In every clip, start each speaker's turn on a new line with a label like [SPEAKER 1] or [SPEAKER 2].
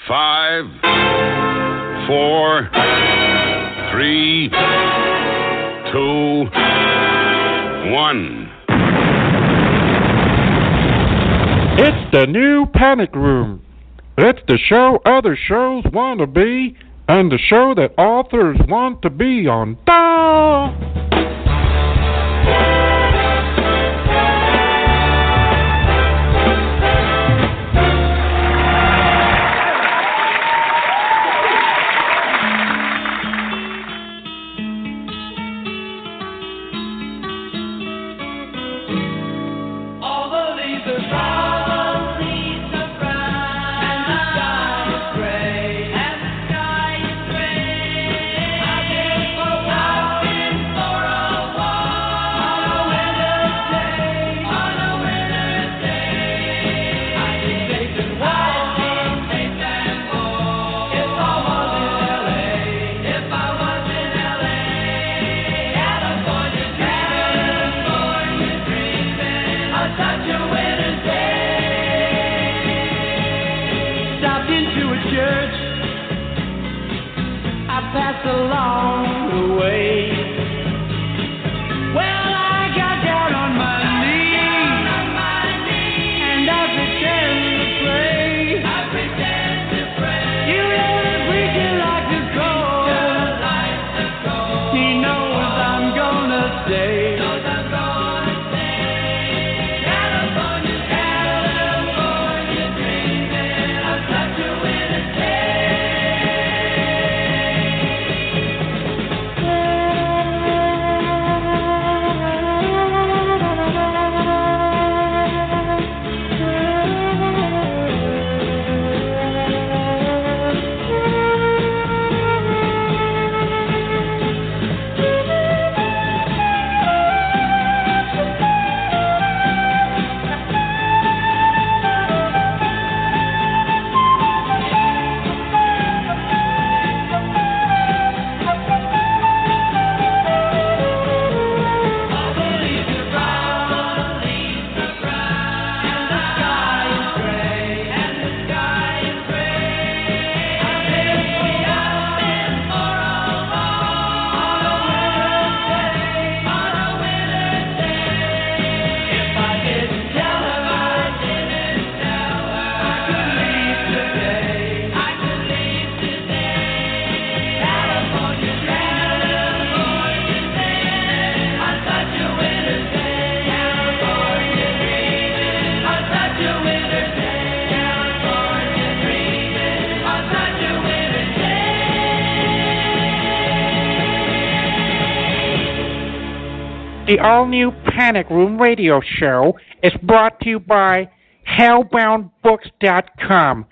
[SPEAKER 1] 5, 4, 3, 2, 1.
[SPEAKER 2] It's the new Panic Room. It's the show other shows want to be, and the show that authors want to be on. Da! The all-new Panic Room radio show is brought to you by Hellboundbooks.com.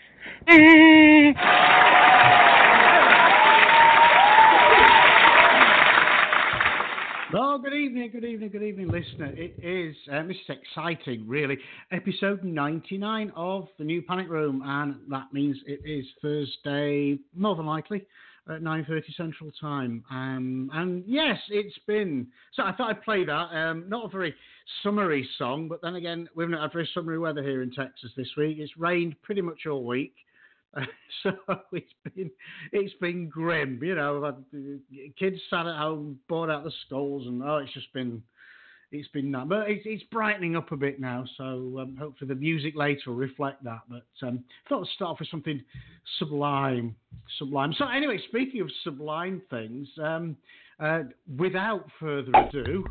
[SPEAKER 3] Well, good evening, listener. It is, this is exciting, really. Episode 99 of the new Panic Room, and that means it is Thursday, more than likely, at 9:30 Central Time. And yes, it's been... So I thought I'd play that. Not a very summery song, but then again, we've not had very summery weather here in Texas this week. It's rained pretty much all week. So it's been grim, you know. Kids sat at home, bored out the skulls, and it's been that. But it's brightening up a bit now, so hopefully the music later will reflect that. But I thought I'd start off with something sublime. So anyway, speaking of sublime things, without further ado.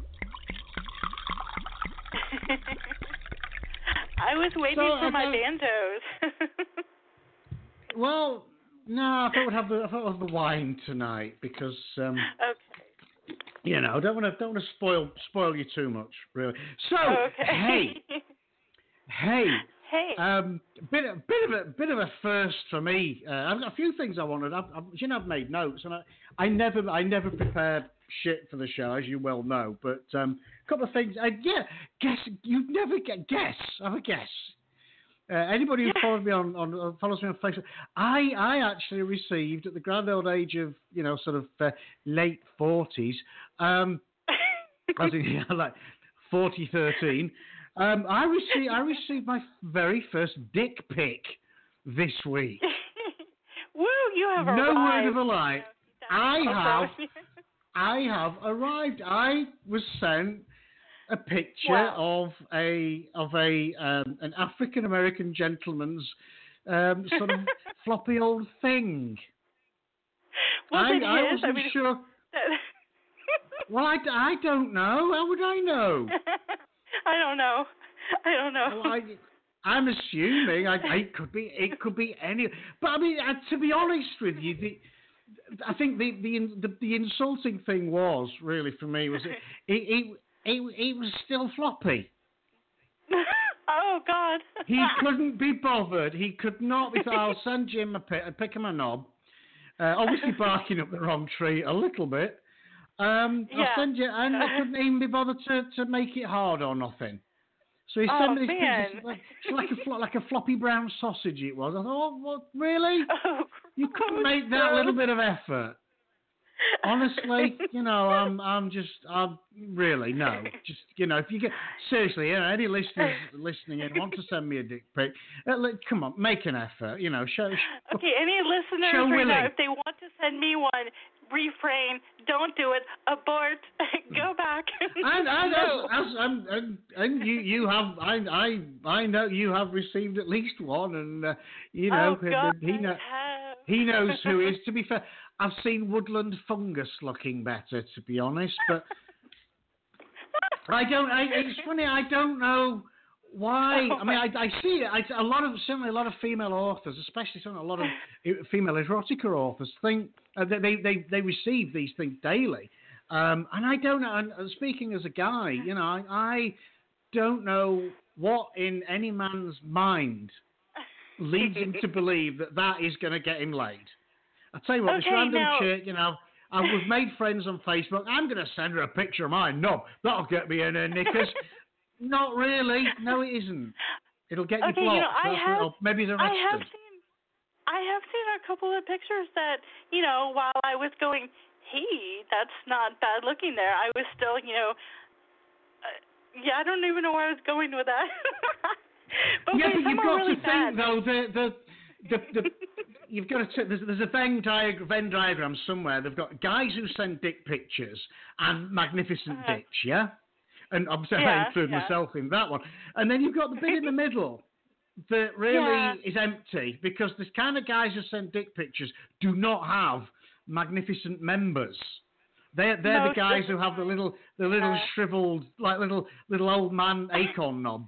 [SPEAKER 4] I was waiting for my bandos.
[SPEAKER 3] Well, no, I thought we'd have the wine tonight because,
[SPEAKER 4] okay.
[SPEAKER 3] You know, don't want to spoil you too much, really. So,
[SPEAKER 4] okay.
[SPEAKER 3] hey, bit of a first for me. I've got a few things I wanted. I've made notes, and I never prepared shit for the show, as you well know. But a couple of things. Guess you'd never guess. Have a guess. Anybody who follows me on Facebook, I actually received at the grand old age of sort of late 40s, like 4013. I received my very first dick pic this week.
[SPEAKER 4] have
[SPEAKER 3] no
[SPEAKER 4] arrived.
[SPEAKER 3] word of a lie. I
[SPEAKER 4] Also-
[SPEAKER 3] have arrived. I was sent a picture of an African American gentleman's sort of floppy old thing.
[SPEAKER 4] Was it
[SPEAKER 3] I
[SPEAKER 4] his?
[SPEAKER 3] wasn't sure. Well, I don't know. How would I know?
[SPEAKER 4] I don't know.
[SPEAKER 3] Well, I'm assuming it could be any. But I mean, to be honest with you, I think the insulting thing was really for me was it was still floppy.
[SPEAKER 4] Oh God.
[SPEAKER 3] He couldn't be bothered. He could not. I'll send Jim a pick of my knob. Obviously barking up the wrong tree a little bit. I'll send you, and I couldn't even be bothered to make it hard or nothing. So he sent me this picture. It's like a floppy brown sausage it was. I thought, oh, what, really?
[SPEAKER 4] Oh,
[SPEAKER 3] You couldn't make that little bit of effort. Honestly, I'm really, no. Just, if you get, seriously, any listeners listening in want to send me a dick pic, come on, make an effort, show.
[SPEAKER 4] Okay, any listeners
[SPEAKER 3] show
[SPEAKER 4] right now,
[SPEAKER 3] willing.
[SPEAKER 4] if they want to send me one, refrain, don't do it, abort, go back.
[SPEAKER 3] And you have, I know you have received at least one, and
[SPEAKER 4] Oh, God,
[SPEAKER 3] he knows who is. To be fair, I've seen Woodland Fungus looking better, to be honest, but it's funny, I don't know why. I mean, I see it. Certainly a lot of female authors, especially a lot of female erotica authors, think they receive these things daily, and I don't know. And speaking as a guy, I don't know what in any man's mind leads him to believe that is going to get him laid. I tell you what, this random chick, we've made friends on Facebook. I'm going to send her a picture of my knob. That'll get me in her knickers. Not really. No, it isn't. It'll get you blocked. Maybe they're arrested.
[SPEAKER 4] I have seen a couple of pictures that, while I was going, hey, that's not bad looking there, I was still, I don't even know where I was going with that. But
[SPEAKER 3] yeah, but you've got
[SPEAKER 4] really
[SPEAKER 3] to think, though, you've got to. There's a Venn diagram somewhere. They've got guys who send dick pictures and magnificent dicks, yeah? And obviously I include myself in that one. And then you've got the bit in the middle that really is empty, because the kind of guys who send dick pictures do not have magnificent members. They're the guys who have the little shriveled, like little old man acorn knobs,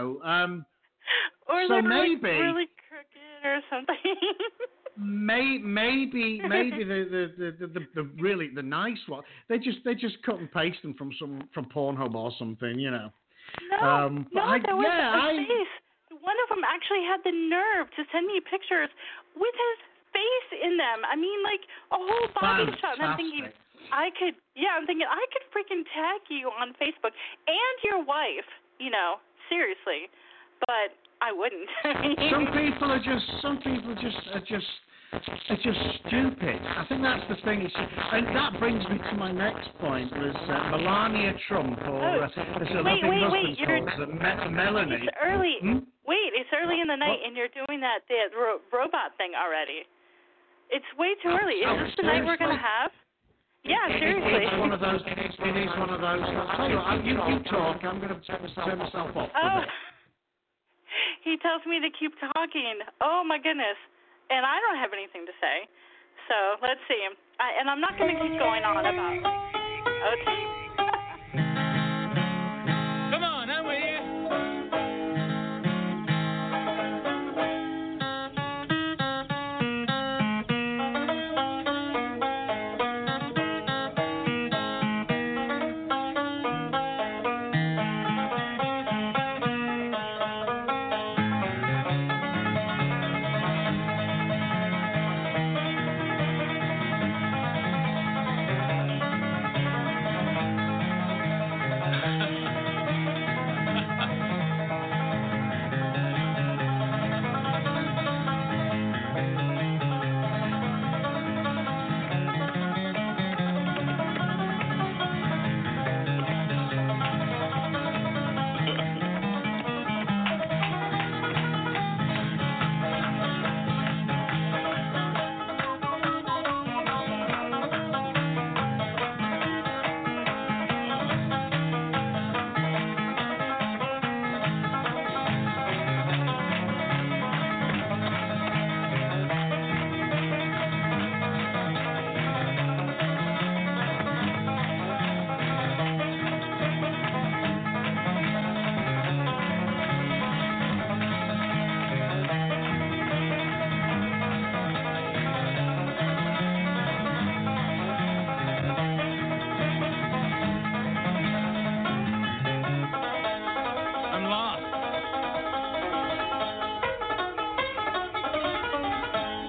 [SPEAKER 4] or
[SPEAKER 3] so
[SPEAKER 4] maybe
[SPEAKER 3] maybe
[SPEAKER 4] really crooked or something.
[SPEAKER 3] maybe the really the nice one. They just cut and paste them from Pornhub or something,
[SPEAKER 4] No,
[SPEAKER 3] there
[SPEAKER 4] was a face. One of them actually had the nerve to send me pictures with his face in them. I mean, like a whole body shot. And I'm thinking, I could freaking tag you on Facebook and your wife, seriously. But I wouldn't. Some people are just stupid. I think that's the thing. And that brings me to my next point, was Melania Trump, or Melanie. It's early. Wait, it's early in the night, and you're doing that robot thing already. It's way too early. Is this the night we're going to have? Yeah, seriously.
[SPEAKER 3] It's one of those. It is one of those. I'll tell you what, you talk. I'm going to turn myself off.
[SPEAKER 4] Oh. He tells me to keep talking. Oh, my goodness. And I don't have anything to say. So, let's see. And I'm not going to keep going on about, okay.
[SPEAKER 5] Come on, I'm with you.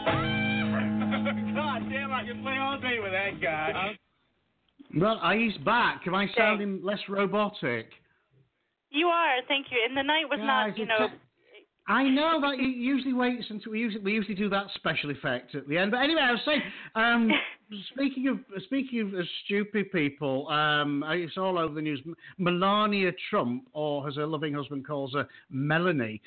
[SPEAKER 5] God damn, I can play all day with that guy.
[SPEAKER 3] Well, he's back. Am I sounding less robotic?
[SPEAKER 4] You are, thank you. And the night was not,
[SPEAKER 3] I know that you usually waits until we usually do that special effect at the end. But anyway, I was saying, speaking of stupid people, it's all over the news. Melania Trump, or as her loving husband calls her, Melanie,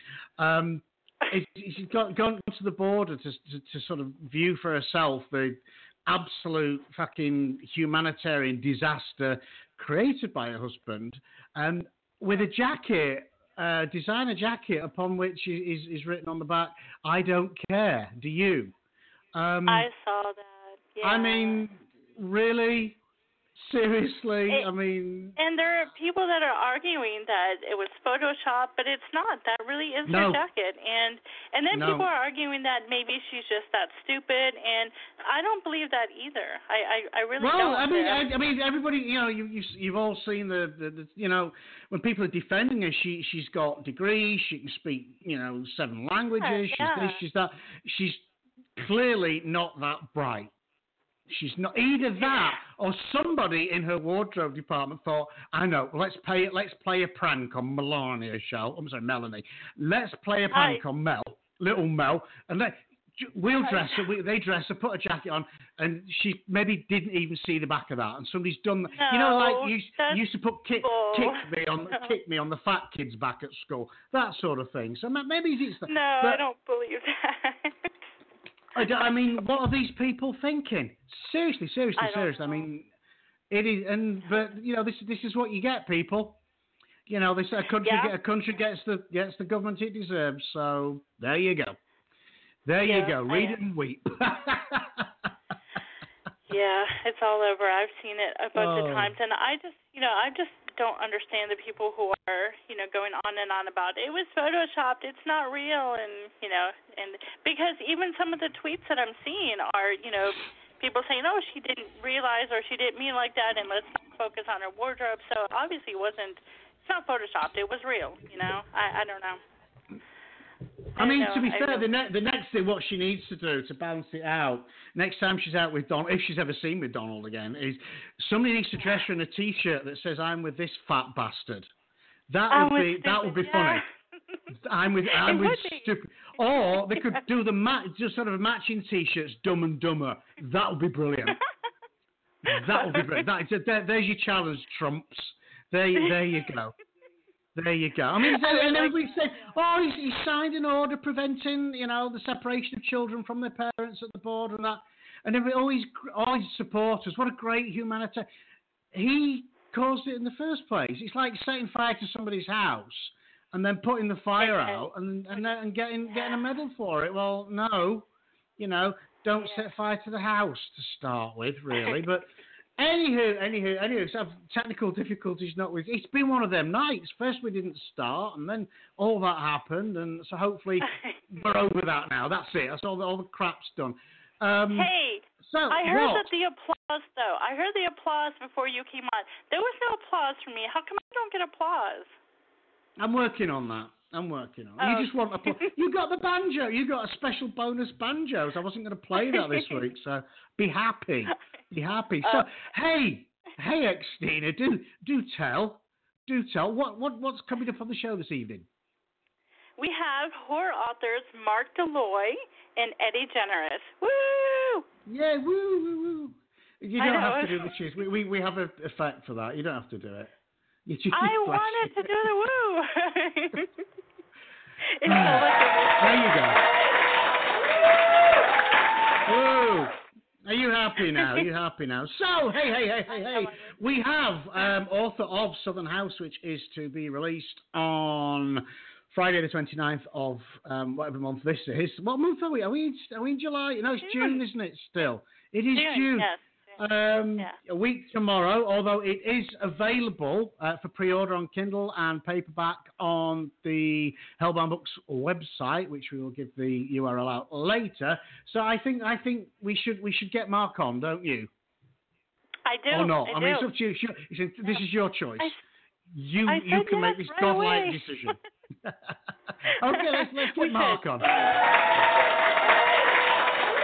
[SPEAKER 3] she's gone to the border to sort of view for herself the absolute fucking humanitarian disaster created by her husband, with a jacket. Designer jacket upon which is written on the back, "I don't care, do you?"
[SPEAKER 4] I saw that. Yeah.
[SPEAKER 3] I mean, really? Seriously?
[SPEAKER 4] And there are people that are arguing that it was Photoshop, but it's not. That really is her jacket. And then people are arguing that maybe she's just that stupid, and I don't believe that either. I really don't.
[SPEAKER 3] Well, I mean, everybody, you've all seen the when people are defending her, she's got degrees, she can speak, 7 languages, she's this, she's that. She's clearly not that bright. She's not either that or somebody in her wardrobe department thought, I know, let's play a prank on Melania, Melanie. Let's play a prank on little Mel, and we'll dress her. They dress her, put a jacket on, and she maybe didn't even see the back of that. And somebody's done that.
[SPEAKER 4] No,
[SPEAKER 3] you used to put kick me on the fat kid's back at school, that sort of thing. So maybe it's that.
[SPEAKER 4] No, I don't believe that.
[SPEAKER 3] I mean, what are these people thinking? Seriously. I mean, it is, but this is what you get, people. They say a country gets the government it deserves. So there you go. Read it and weep.
[SPEAKER 4] Yeah, it's all over. I've seen it a bunch of times, and I just don't understand the people who are, going on and on about it was photoshopped, it's not real, and because even some of the tweets that I'm seeing are, people saying, oh, she didn't realize or she didn't mean like that, and let's not focus on her wardrobe. So obviously it's not photoshopped, it was real, I don't know.
[SPEAKER 3] I mean, to be fair, the next thing what she needs to do to balance it out, next time she's out with Donald, if she's ever seen with Donald again, is somebody needs to dress her in a T-shirt that says, I'm with this fat bastard. That would be funny. I'm with stupid. Or they could do just sort of matching T-shirts, Dumb and Dumber. That would be brilliant. There's your challenge, Trumps. There you go. There you go. I mean, and everybody said, "Oh, he signed an order preventing, the separation of children from their parents at the border and that." And everybody, all his supporters, what a great humanitarian. He caused it in the first place. It's like setting fire to somebody's house and then putting the fire out and getting a medal for it. Well, no, don't set fire to the house to start with, really, but. Anywho, so technical difficulties not with. It's been one of them nights. First we didn't start, and then all that happened, and so hopefully we're over that now. That's it. That's all the crap's done.
[SPEAKER 4] Hey, so I heard that the applause, though. I heard the applause before you came on. There was no applause from me. How come I don't get applause?
[SPEAKER 3] I'm working on that. You just want applause. You got the banjo. You got a special bonus banjo. So I wasn't going to play that this week. So be happy. So hey, Xtina, do tell. What's coming up on the show this evening?
[SPEAKER 4] We have horror authors Mark Deloy and Eddie Generous. Woo!
[SPEAKER 3] Yeah, woo. You don't have to do the cheers. We have an effect for that. You don't have to do it.
[SPEAKER 4] I wanted to do the woo.
[SPEAKER 3] There you go. Woo! Are you happy now? So, hey. We have author of Southern House, which is to be released on Friday the 29th of whatever month this is. What month are we? Are we in July? No, it's June, isn't it, still? It is June.
[SPEAKER 4] Yes.
[SPEAKER 3] A week tomorrow, although it is available for pre-order on Kindle and paperback on the Hellbound Books website, which we will give the URL out later. So I think we should get Mark on, don't you?
[SPEAKER 4] I do.
[SPEAKER 3] Or not? I mean,
[SPEAKER 4] do.
[SPEAKER 3] it's up to you. This is your choice. You can make this
[SPEAKER 4] right
[SPEAKER 3] godlike
[SPEAKER 4] away.
[SPEAKER 3] decision. Okay, let's get Mark on.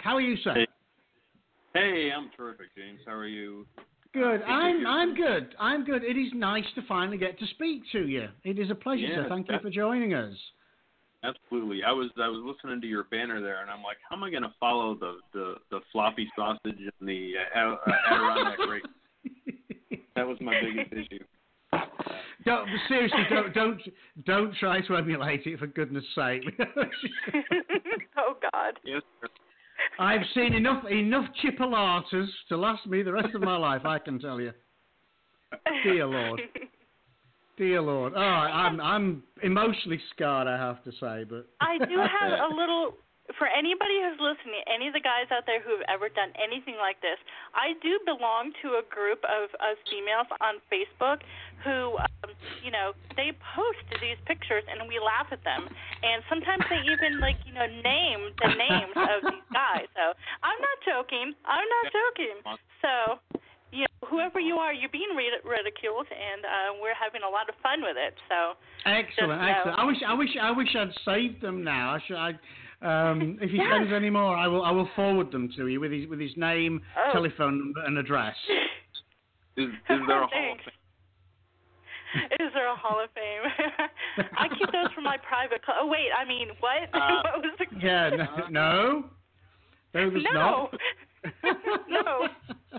[SPEAKER 3] How are you, sir?
[SPEAKER 6] Hey, I'm terrific, James. How are you?
[SPEAKER 3] Good. I'm good. I'm good. It is nice to finally get to speak to you. It is a pleasure, sir. Thank you for joining us.
[SPEAKER 6] Absolutely. I was listening to your banner there, and I'm like, how am I going to follow the floppy sausage and the Adirondack race? That was my biggest issue.
[SPEAKER 3] Seriously, don't try to emulate it, for goodness sake.
[SPEAKER 4] Oh God.
[SPEAKER 6] Yes, sir.
[SPEAKER 3] I've seen enough chipolatas to last me the rest of my life, I can tell you. Dear Lord. Dear Lord. Oh, I'm emotionally scarred, I have to say, but
[SPEAKER 4] I do have a little. For anybody who's listening, any of the guys out there who've ever done anything like this, I do belong to a group of females on Facebook who, they post these pictures and we laugh at them. And sometimes they even, name the names of these guys. So I'm not joking. So, whoever you are, you're being ridiculed, and we're having a lot of fun with it. So
[SPEAKER 3] excellent. I wish I'd saved them now. If he sends any more, I will forward them to you with his name, telephone number, and address.
[SPEAKER 6] Is there a Hall of Fame?
[SPEAKER 4] Is there a Hall of Fame? I keep those for my private. Oh wait, I mean what? What was the?
[SPEAKER 3] Yeah, no. There's not.
[SPEAKER 4] No.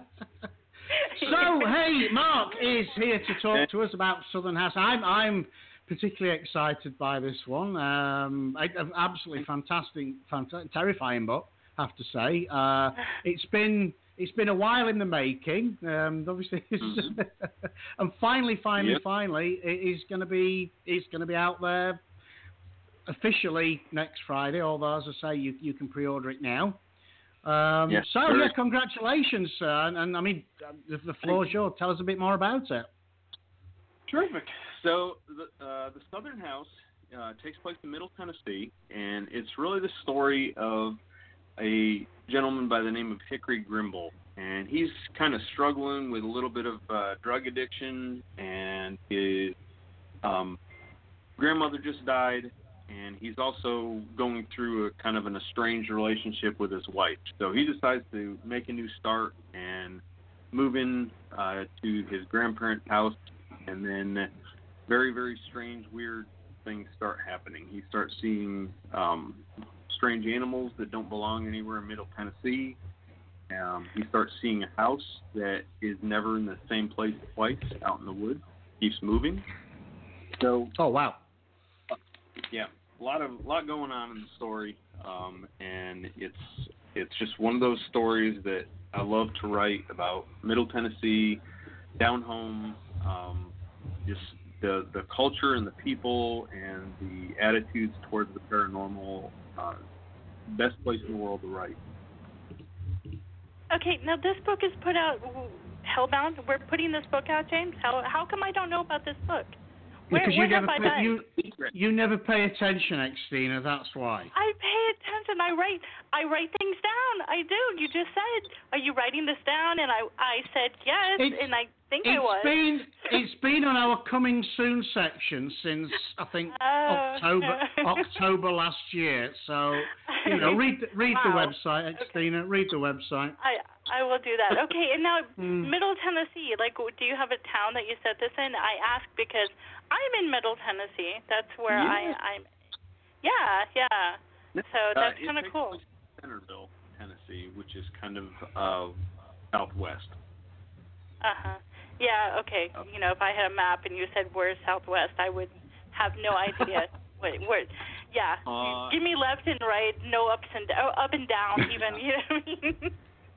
[SPEAKER 3] So hey, Mark is here to talk to us about Southern House. I'm particularly excited by this one. Absolutely fantastic, terrifying book, I have to say. It's been a while in the making. Obviously, and finally, it's going to be out there officially next Friday. Although, as I say, you can pre-order it now.
[SPEAKER 6] Yes,
[SPEAKER 3] so
[SPEAKER 6] sure.
[SPEAKER 3] yeah, congratulations, sir. And I mean, the floor is yours. Tell us a bit more about it.
[SPEAKER 6] Terrific. So the Southern House takes place in Middle Tennessee, and it's really the story of a gentleman by the name of Hickory Grimble, and he's kind of struggling with a little bit of drug addiction, and his grandmother just died, and he's also going through a kind of an estranged relationship with his wife. So he decides to make a new start and move in to his grandparents' house, and then very, very strange, weird things start happening. He starts seeing strange animals that don't belong anywhere in Middle Tennessee. He starts seeing a house that is never in the same place twice out in the woods. Keeps moving. So,
[SPEAKER 3] oh wow,
[SPEAKER 6] yeah, a lot going on in the story, and it's just one of those stories that I love to write about Middle Tennessee, down home, just the culture and the people and the attitudes towards the paranormal. Best place in the world to write.
[SPEAKER 4] Okay, now this book is put out, Hellbound. We're putting this book out, James. How come I don't know about this book?
[SPEAKER 3] Because you never pay attention, Xtina. That's why.
[SPEAKER 4] I pay attention. I write things down. I do. You just said, "Are you writing this down?" And I said yes, and I think I was.
[SPEAKER 3] It's been on our coming soon section since I think October last year. So read the website, Xtina. Read the website.
[SPEAKER 4] I will do that. Okay, and now Middle Tennessee. Do you have a town that you set this in? I ask because I'm in Middle Tennessee. That's where I'm. Yeah. So that's kind of cool.
[SPEAKER 6] Centerville, Tennessee, which is kind of southwest.
[SPEAKER 4] Yeah. Okay. If I had a map and you said where's southwest, I would have no idea. Where? Yeah. Give me left and right, no up and down, even. You know what I mean?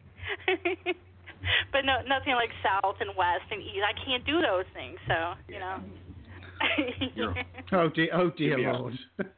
[SPEAKER 4] But no, nothing like south and west and east. I can't do those things. So
[SPEAKER 3] Oh dear Lord.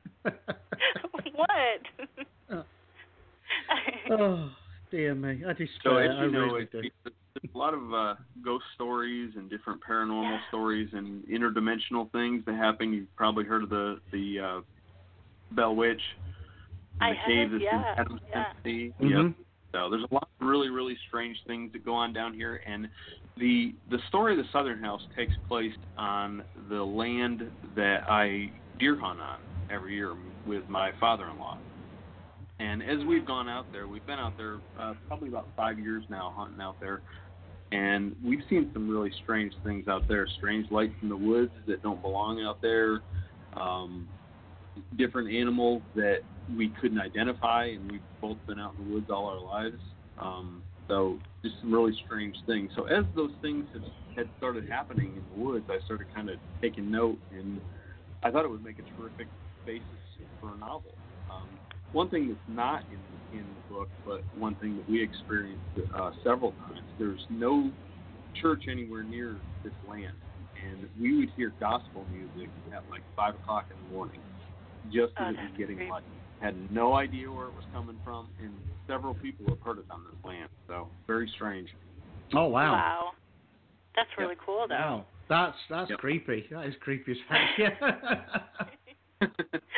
[SPEAKER 4] What?
[SPEAKER 3] Oh dear me, I despair.
[SPEAKER 6] So as
[SPEAKER 3] I really do.
[SPEAKER 6] There's a lot of ghost stories and different paranormal stories and interdimensional things that happen. You've probably heard of the Bell Witch, the cave that's in Adams, Tennessee.
[SPEAKER 3] Mm-hmm.
[SPEAKER 6] Yep. So there's a lot of really, really strange things that go on down here, and the story of the Southern House takes place on the land that I deer hunt on every year with my father-in-law. And as we've gone out there, we've been out there probably about 5 years now hunting out there, and we've seen some really strange things out there, strange lights in the woods that don't belong out there, different animals that we couldn't identify, and we've both been out in the woods all our lives. So just some really strange things. So as those things had started happening in the woods, I started kind of taking note, and I thought it would make a terrific basis for a novel. One thing that's not in the book, but one thing that we experienced several times, there's no church anywhere near this land, and we would hear gospel music at like 5 o'clock in the morning, just as it was getting light. Had no idea where it was coming from, and several people have heard it on this land, so very strange.
[SPEAKER 3] Oh, wow.
[SPEAKER 4] Wow. That's really cool, though.
[SPEAKER 3] Wow. That's creepy. That is creepy as heck. Yeah.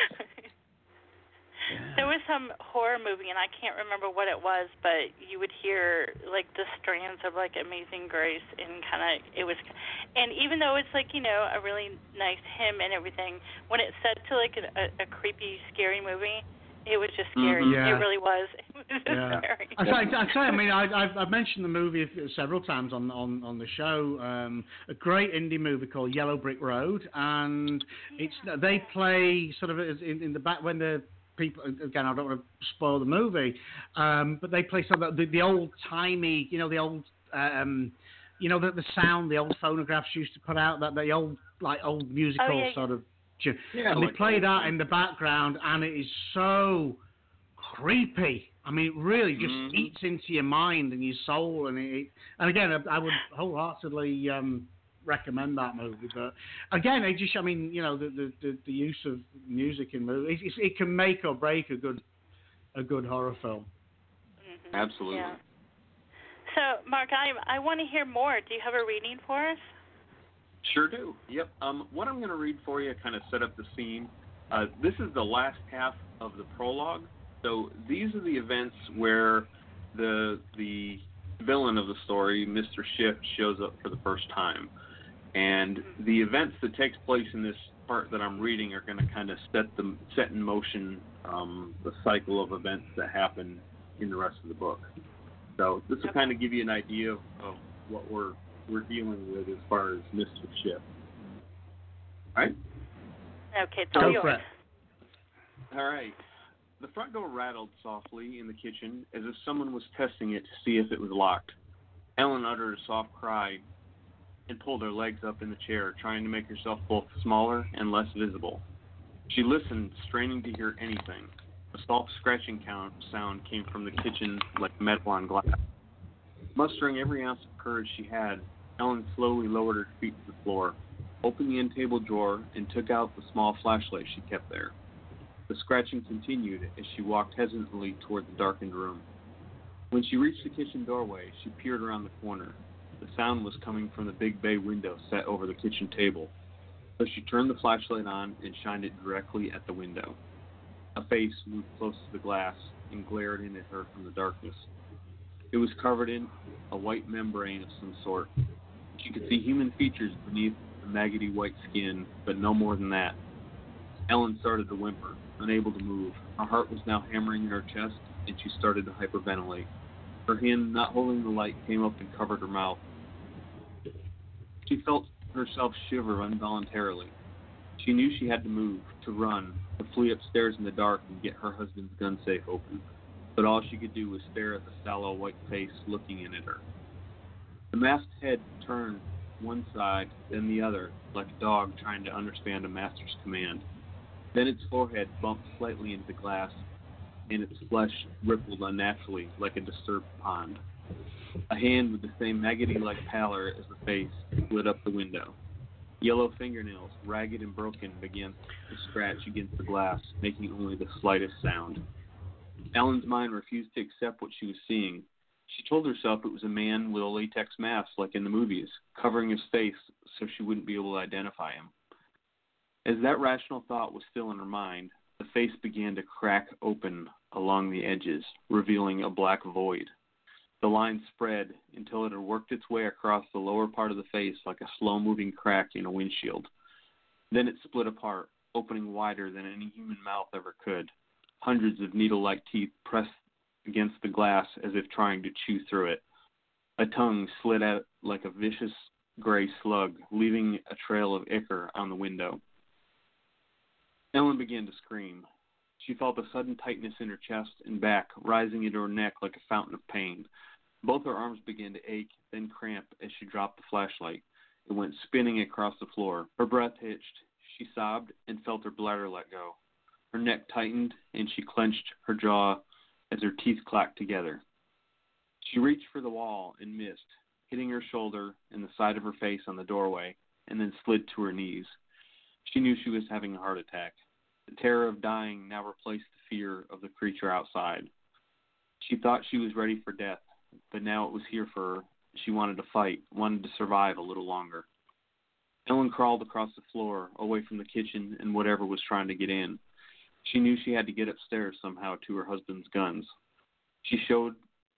[SPEAKER 4] There was some horror movie, and I can't remember what it was, but you would hear like the strands of like Amazing Grace, and and even though it's like, you know, a really nice hymn and everything, when it set to like a creepy, scary movie, it was just scary.
[SPEAKER 3] Mm-hmm.
[SPEAKER 4] It really was. It was just scary.
[SPEAKER 3] I mean, I've mentioned the movie several times on the show. A great indie movie called Yellow Brick Road, and they play sort of in the back when the people, again, I don't want to spoil the movie, but they play some of the old timey, you know, the old, you know, the sound the old phonographs used to put out, that the old musical sort of. Yeah, and they play that in the background, and it is so creepy. I mean, it really just eats into your mind and your soul, and again, I would wholeheartedly recommend that movie. But again, I mean, you know, the use of music in movies, it can make or break a good horror film.
[SPEAKER 4] Mm-hmm.
[SPEAKER 6] Absolutely.
[SPEAKER 4] Yeah. So, Mark, I want to hear more. Do you have a reading for us?
[SPEAKER 6] Sure do. Yep. What I'm going to read for you kind of set up the scene. This is the last half of the prologue. So these are the events where the villain of the story, Mr. Schiff, shows up for the first time. And the events that takes place in this part that I'm reading are going to kind of set in motion the cycle of events that happen in the rest of the book. So this will kind of give you an idea of what we're dealing with as far as Mr. Schiff. All right?
[SPEAKER 4] Okay, it's all yours.
[SPEAKER 6] All right. The front door rattled softly in the kitchen as if someone was testing it to see if it was locked. Ellen uttered a soft cry and pulled her legs up in the chair, trying to make herself both smaller and less visible. She listened, straining to hear anything. A soft scratching sound came from the kitchen like metal on glass. Mustering every ounce of courage she had, Ellen slowly lowered her feet to the floor, opened the end table drawer, and took out the small flashlight she kept there. The scratching continued as she walked hesitantly toward the darkened room. When she reached the kitchen doorway, she peered around the corner. The sound was coming from the big bay window set over the kitchen table, so she turned the flashlight on and shined it directly at the window. A face moved close to the glass and glared in at her from the darkness. It was covered in a white membrane of some sort. She could see human features beneath the maggoty white skin, but no more than that. Ellen started to whimper, unable to move. Her heart was now hammering in her chest, and she started to hyperventilate. Her hand, not holding the light, came up and covered her mouth. She felt herself shiver involuntarily. She knew she had to move, to run, to flee upstairs in the dark and get her husband's gun safe open. But all she could do was stare at the sallow white face looking in at her. The masked head turned one side, then the other, like a dog trying to understand a master's command. Then its forehead bumped slightly into the glass, and its flesh rippled unnaturally like a disturbed pond. A hand with the same maggoty-like pallor as the face lit up the window. Yellow fingernails, ragged and broken, began to scratch against the glass, making only the slightest sound. Ellen's mind refused to accept what she was seeing. She told herself it was a man with a latex mask like in the movies, covering his face so she wouldn't be able to identify him. As that rational thought was still in her mind, the face began to crack open along the edges, revealing a black void. The line spread until it had worked its way across the lower part of the face like a slow-moving crack in a windshield. Then it split apart, opening wider than any human mouth ever could. hundreds of needle-like teeth pressed against the glass as if trying to chew through it. A tongue slid out like a vicious gray slug, leaving a trail of ichor on the window. Ellen began to scream. She felt a sudden tightness in her chest and back, rising into her neck like a fountain of pain. Both her arms began to ache, then cramp as she dropped the flashlight. It went spinning across the floor. Her breath hitched. She sobbed and felt her bladder let go. Her neck tightened, and she clenched her jaw as her teeth clacked together. She reached for the wall and missed, hitting her shoulder and the side of her face on the doorway, and then slid to her knees. She knew she was having a heart attack. The terror of dying now replaced the fear of the creature outside. She thought she was ready for death, but now it was here for her. She wanted to fight, wanted to survive a little longer. Ellen crawled across the floor, away from the kitchen and whatever was trying to get in. She knew she had to get upstairs somehow to her husband's guns. He'd showed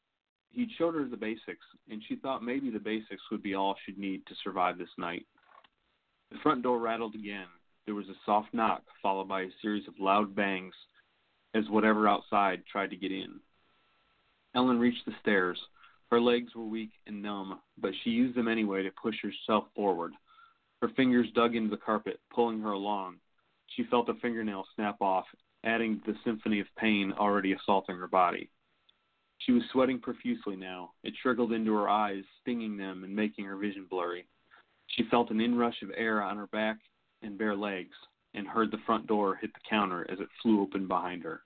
[SPEAKER 6] her the basics, and she thought maybe the basics would be all she'd need to survive this night. The front door rattled again. There was a soft knock, followed by a series of loud bangs as whatever outside tried to get in. Ellen reached the stairs. Her legs were weak and numb, but she used them anyway to push herself forward. Her fingers dug into the carpet, pulling her along. She felt a fingernail snap off, adding to the symphony of pain already assaulting her body. She was sweating profusely now. It trickled into her eyes, stinging them and making her vision blurry. She felt an inrush of air on her back and bare legs, and heard the front door hit the counter as it flew open behind her.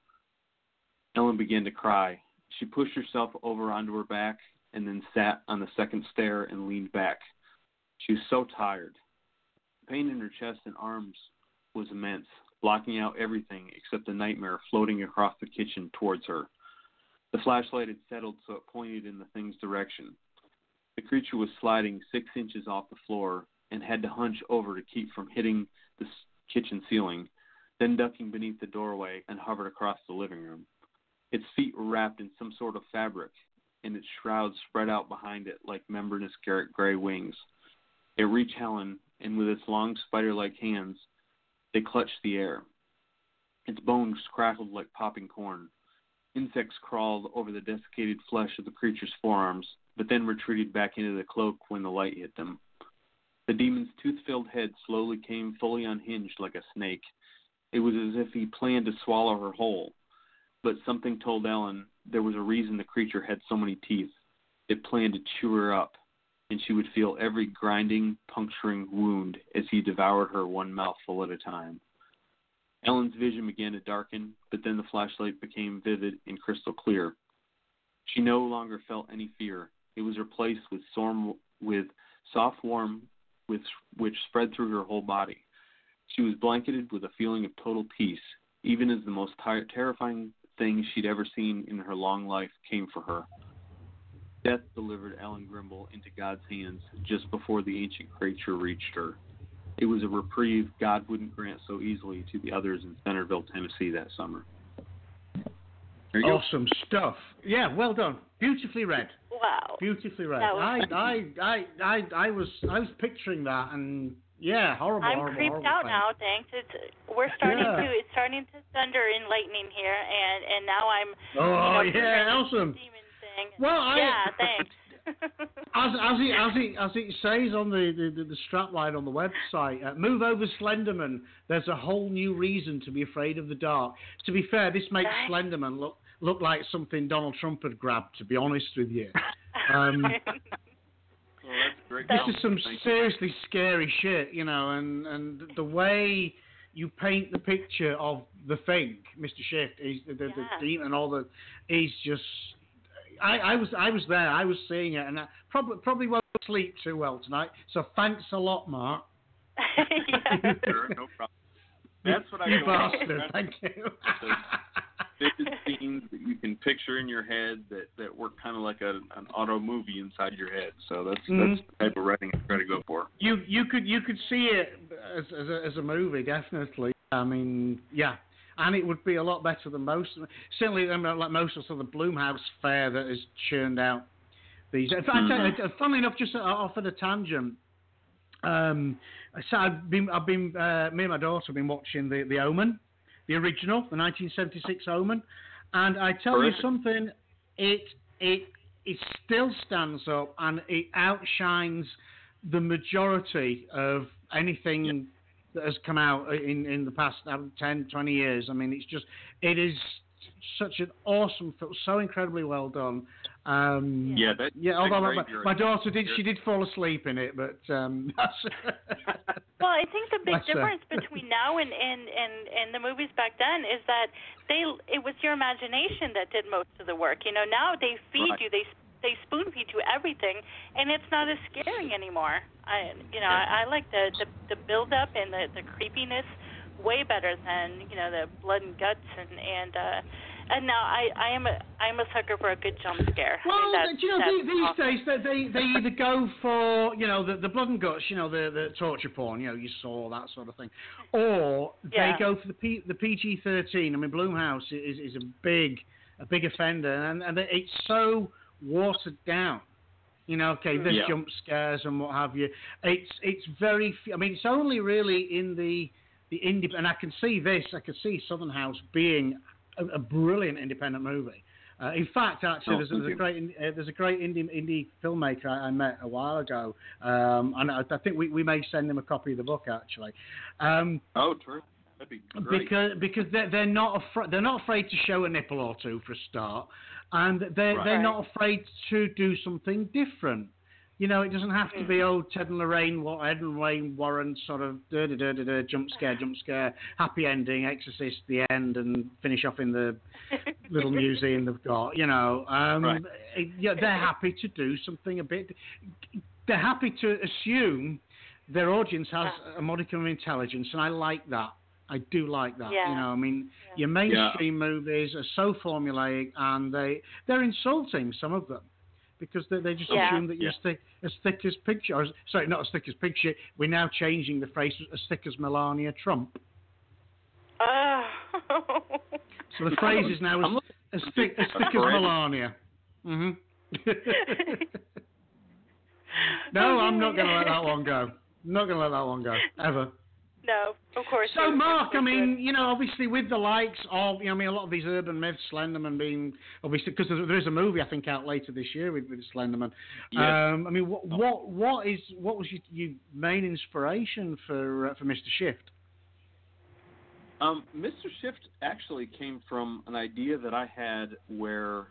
[SPEAKER 6] Ellen began to cry. She pushed herself over onto her back and then sat on the second stair and leaned back. She was so tired. The pain in her chest and arms was immense, blocking out everything except a nightmare floating across the kitchen towards her. The flashlight had settled so it pointed in the thing's direction. The creature was sliding 6 inches off the floor and had to hunch over to keep from hitting the kitchen ceiling, then ducking beneath the doorway and hovered across the living room. Its feet were wrapped in some sort of fabric, and its shrouds spread out behind it like membranous gray wings. It reached Helen, and with its long spider-like hands, they clutched the air. Its bones crackled like popping corn. Insects crawled over the desiccated flesh of the creature's forearms, but then retreated back into the cloak when the light hit them. The demon's tooth-filled head slowly came fully unhinged like a snake. It was as if he planned to swallow her whole. But something told Ellen there was a reason the creature had so many teeth. It planned to chew her up, and she would feel every grinding, puncturing wound as he devoured her one mouthful at a time. Ellen's vision began to darken, but then the flashlight became vivid and crystal clear. She no longer felt any fear. It was replaced with soft warmth which spread through her whole body. She was blanketed with a feeling of total peace, even as the most terrifying thing she'd ever seen in her long life came for her. Death delivered Ellen Grimble into God's hands just before the ancient creature reached her. It was a reprieve God wouldn't grant so easily to the others in Centerville, Tennessee that summer.
[SPEAKER 3] Awesome stuff. Yeah, well done. Beautifully read.
[SPEAKER 4] Wow.
[SPEAKER 3] Beautifully read.
[SPEAKER 4] I
[SPEAKER 3] was picturing that, and yeah, horrible.
[SPEAKER 4] I'm creeped out now. Thanks. It's starting to thunder and lightning here, and now I'm.
[SPEAKER 3] Awesome.
[SPEAKER 4] Demon thing.
[SPEAKER 3] Well,
[SPEAKER 4] thanks.
[SPEAKER 3] as it says on the strapline on the website, move over Slenderman. There's a whole new reason to be afraid of the dark. To be fair, this makes Slenderman look like something Donald Trump had grabbed. To be honest with you,
[SPEAKER 6] well, that's great.
[SPEAKER 3] This is some seriously scary shit, and the way you paint the picture of the thing, Mr. Shift, is the demon and all the, is just. I was there. I was seeing it, and I probably won't sleep too well tonight. So thanks a lot, Mark.
[SPEAKER 6] Sure, no problem. That's what I
[SPEAKER 3] you bastard. Thank you.
[SPEAKER 6] Vivid scenes that you can picture in your head that work kind of like an auto movie inside your head. So that's the type of writing I try to go for.
[SPEAKER 3] You could see it as a movie, definitely. I mean, yeah. And it would be a lot better than most. Certainly, like most of the Blumhouse fare that is churned out these. In fact, funnily enough, just off at a tangent. So me and my daughter have been watching the Omen, the original, the 1976 Omen. And I tell you something, it still stands up and it outshines the majority of anything that has come out in the past 10, 20 years. I mean, it is such an awesome film, so incredibly well done. Although my daughter did fall asleep in it, but that's
[SPEAKER 4] well, I think the big difference between now and the movies back then is that it was your imagination that did most of the work. Now they feed you, they spoon feed you everything, and it's not as scary anymore. I like the build up and the creepiness way better than the blood and guts and now I am a sucker for a good jump scare.
[SPEAKER 3] Well, these days they either go for the blood and guts, the torture porn, you saw that sort of thing, or they go for the PG-13. I mean, Blumhouse is a big offender, and it's so watered down. There's jump scares and what have you. It's very. I mean, it's only really in the indie, and I can see Southern House being a brilliant independent movie. In fact, actually, there's a great indie filmmaker I met a while ago, and I think we may send him a copy of the book actually.
[SPEAKER 6] True. That'd be great.
[SPEAKER 3] Because they're not afraid to show a nipple or two for a start, and they're not afraid to do something different. It doesn't have to be Ed and Lorraine Warren sort of jump scare, happy ending, Exorcist, the end, and finish off in the little museum they've got. They're happy to do something a bit. They're happy to assume their audience has a modicum of intelligence, and I like that. I do like that.
[SPEAKER 4] Yeah.
[SPEAKER 3] Your mainstream movies are so formulaic, and they're insulting, some of them. Because they just assume that you're as thick as picture. Sorry, not as thick as picture. We're now changing the phrase as thick as Melania Trump. So the phrase is now as thick as Melania. Mm-hmm. No, I'm not going to let that one go. Not going to let that one go, ever.
[SPEAKER 4] No, of course.
[SPEAKER 3] So, Mark, obviously with the likes of, a lot of these urban myths, Slenderman being, obviously, because there is a movie, I think, out later this year with Slenderman. Yes. What was your main inspiration for Mr. Shift?
[SPEAKER 6] Mr. Shift actually came from an idea that I had where,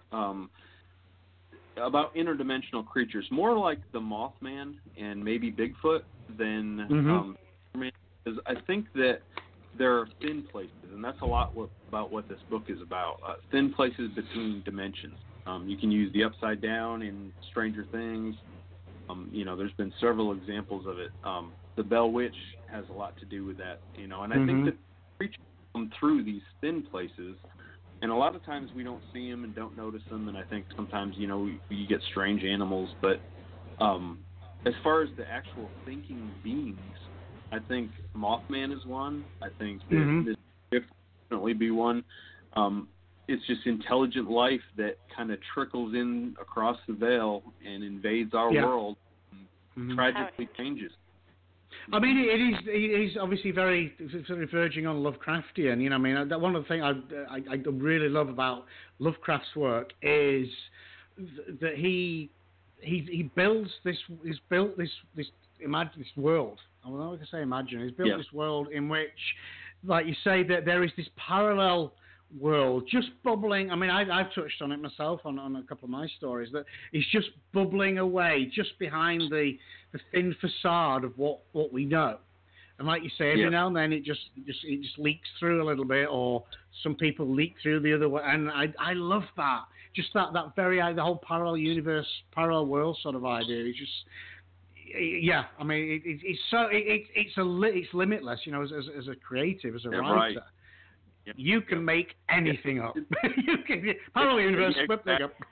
[SPEAKER 6] about interdimensional creatures, more like the Mothman and maybe Bigfoot than Superman. Because I think that there are thin places, and that's a lot about what this book is about. Thin places between dimensions. You can use the Upside Down in Stranger Things. There's been several examples of it. The Bell Witch has a lot to do with that. And I think that creatures come through these thin places, and a lot of times we don't see them and don't notice them. And I think sometimes you get strange animals, but as far as the actual thinking beings, I think Mothman is one. I think that this could definitely be one. It's just intelligent life that kind of trickles in across the veil and invades our world and tragically changes.
[SPEAKER 3] I mean, it is obviously very sort of verging on Lovecraftian. One of the things I really love about Lovecraft's work is that he builds this. He's built this world. I'm not going to say imagine. He's built this world in which, like you say, that there is this parallel world just bubbling. I mean, I've touched on it myself on a couple of my stories, that it's just bubbling away just behind the thin facade of what we know. And like you say, every now and then it just leaks through a little bit, or some people leak through the other way. And I love that. Just that the whole parallel universe, parallel world sort of idea. It's just. Yeah, I mean, it's limitless, as a creative, as a writer.
[SPEAKER 6] Right.
[SPEAKER 3] You can make anything up. You can parallel universe, whip thing up.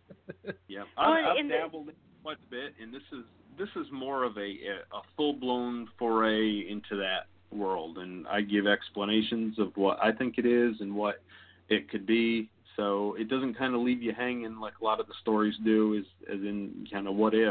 [SPEAKER 6] I've dabbled in quite a bit, and this is more of a full blown foray into that world, and I give explanations of what I think it is and what it could be. So it doesn't kind of leave you hanging like a lot of the stories do, as in kind of what if.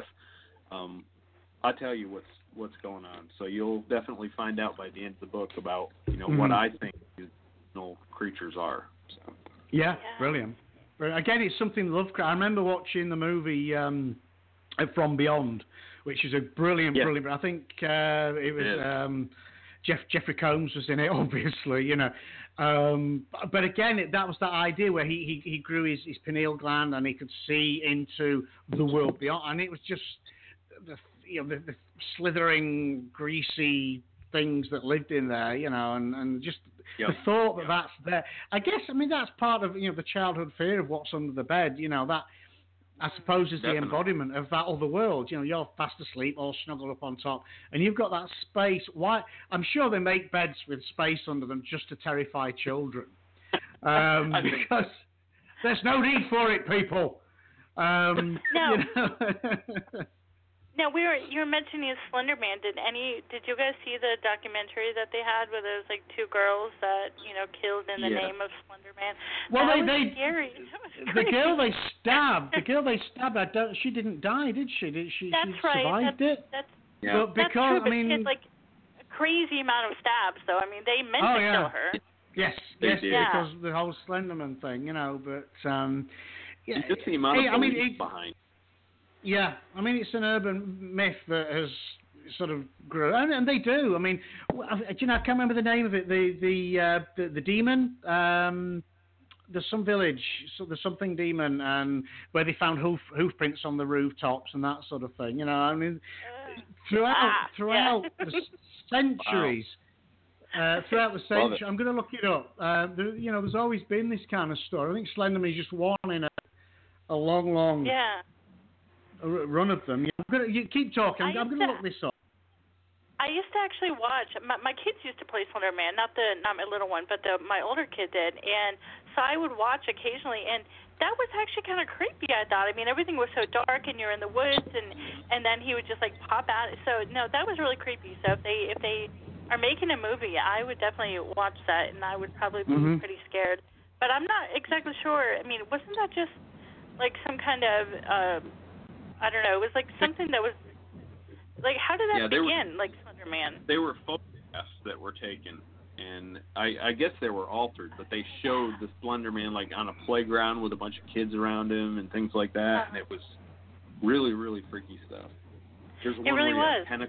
[SPEAKER 6] I'll tell you what's going on. So you'll definitely find out by the end of the book about what I think is dimensional creatures are. So.
[SPEAKER 3] Yeah, brilliant. Again, it's something Lovecraft. I remember watching the movie From Beyond, which is a brilliant. I think it was Jeffrey Combs was in it, obviously, you know. But again, that was that idea where he grew his pineal gland and he could see into the world beyond, and it was just the slithering, greasy things that lived in there, you know, and just the thought that that's there. I guess, I mean, that's part of, you know, the childhood fear of what's under the bed, you know, that I suppose is the embodiment of that other world. You know, you're fast asleep, all snuggled up on top, and you've got that space. Why? I'm sure they make beds with space under them just to terrify children, because there's no need for it, people.
[SPEAKER 4] No.
[SPEAKER 3] You know?
[SPEAKER 4] Now you were mentioning Slender Man. Did you guys see the documentary that they had where there was like two girls that, you know, killed in the name of Slender Man?
[SPEAKER 3] Well,
[SPEAKER 4] that
[SPEAKER 3] was
[SPEAKER 4] scary.
[SPEAKER 3] The girl they stabbed. She didn't die, did she? She survived it.
[SPEAKER 4] That's
[SPEAKER 3] but because
[SPEAKER 4] true, but
[SPEAKER 3] I mean,
[SPEAKER 4] she had like a crazy amount of stabs. So I mean, they meant to kill her.
[SPEAKER 3] Yes, because the whole Slenderman thing, you know. But
[SPEAKER 6] just the amount of belief behind.
[SPEAKER 3] Yeah, I mean, it's an urban myth that has sort of grew, and they do. I mean, you know, I can't remember the name of it. The demon. There's some village, so there's something demon, and where they found hoof prints on the rooftops and that sort of thing. You know, I mean, throughout the centuries. Throughout the century, I'm going to look it up. You know, there's always been this kind of story. I think Slenderman is just one in a long run of them. You keep talking. I'm going to look this up.
[SPEAKER 4] I used to actually watch. My kids used to play Slender Man, not my little one, but my older kid did, and so I would watch occasionally, and that was actually kind of creepy. I thought. I mean, everything was so dark, and you're in the woods, and then he would just like pop out. So no, that was really creepy. So if they are making a movie, I would definitely watch that, and I would probably be pretty scared. But I'm not exactly sure. I mean, wasn't that just like some kind of I don't know. It was like something that was like, how did that begin? Like Slender Man.
[SPEAKER 6] They were photographs that were taken, and I guess they were altered, but they showed the Slender Man like on a playground with a bunch of kids around him and things like that, and it was really, really freaky stuff. There's one
[SPEAKER 4] really
[SPEAKER 6] where
[SPEAKER 4] was.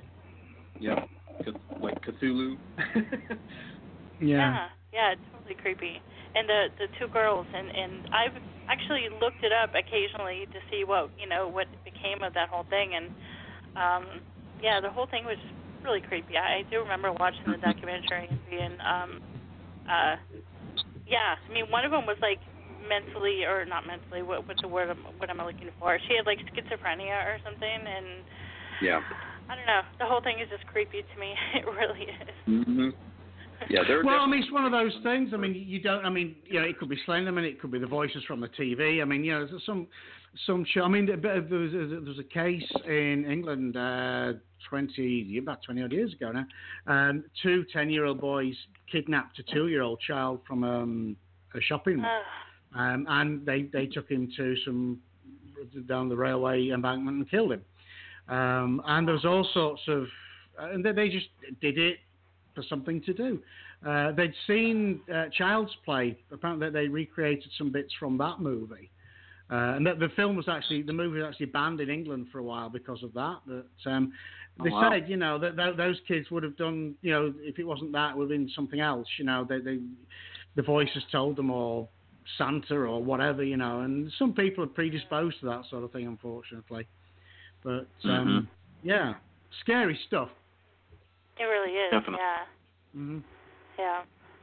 [SPEAKER 6] Like Cthulhu.
[SPEAKER 4] Yeah, totally creepy. And the two girls, and I've actually looked it up occasionally to see what became of that whole thing, and the whole thing was really creepy. I do remember watching the documentary and being, I mean, one of them was like mentally, or not mentally, what's the word, what am I looking for? She had like schizophrenia or something, and I don't know. The whole thing is just creepy to me. It really is.
[SPEAKER 6] Mm-hmm. Yeah,
[SPEAKER 3] well, I mean, it's one of those things. I mean, it could be Slenderman, it could be the voices from the TV. I mean, you know, there's some show. I mean, there was a case in England about 20 odd years ago now. 2 10-year-old boys kidnapped a 2-year-old child from a shopping mall, and they took him to down the railway embankment and killed him. And there was all sorts of, and they just did it for something to do. They'd seen Child's Play. Apparently, they recreated some bits from that movie, and the movie was actually banned in England for a while because of that. But they said, you know, that those kids would have done, you know, if it wasn't that, it would have been something else. You know, the voices told them, or Santa, or whatever, you know. And some people are predisposed to that sort of thing, unfortunately. But yeah, scary stuff.
[SPEAKER 4] It really is.
[SPEAKER 6] Definitely.
[SPEAKER 4] Yeah.
[SPEAKER 3] Mm-hmm.
[SPEAKER 4] Yeah.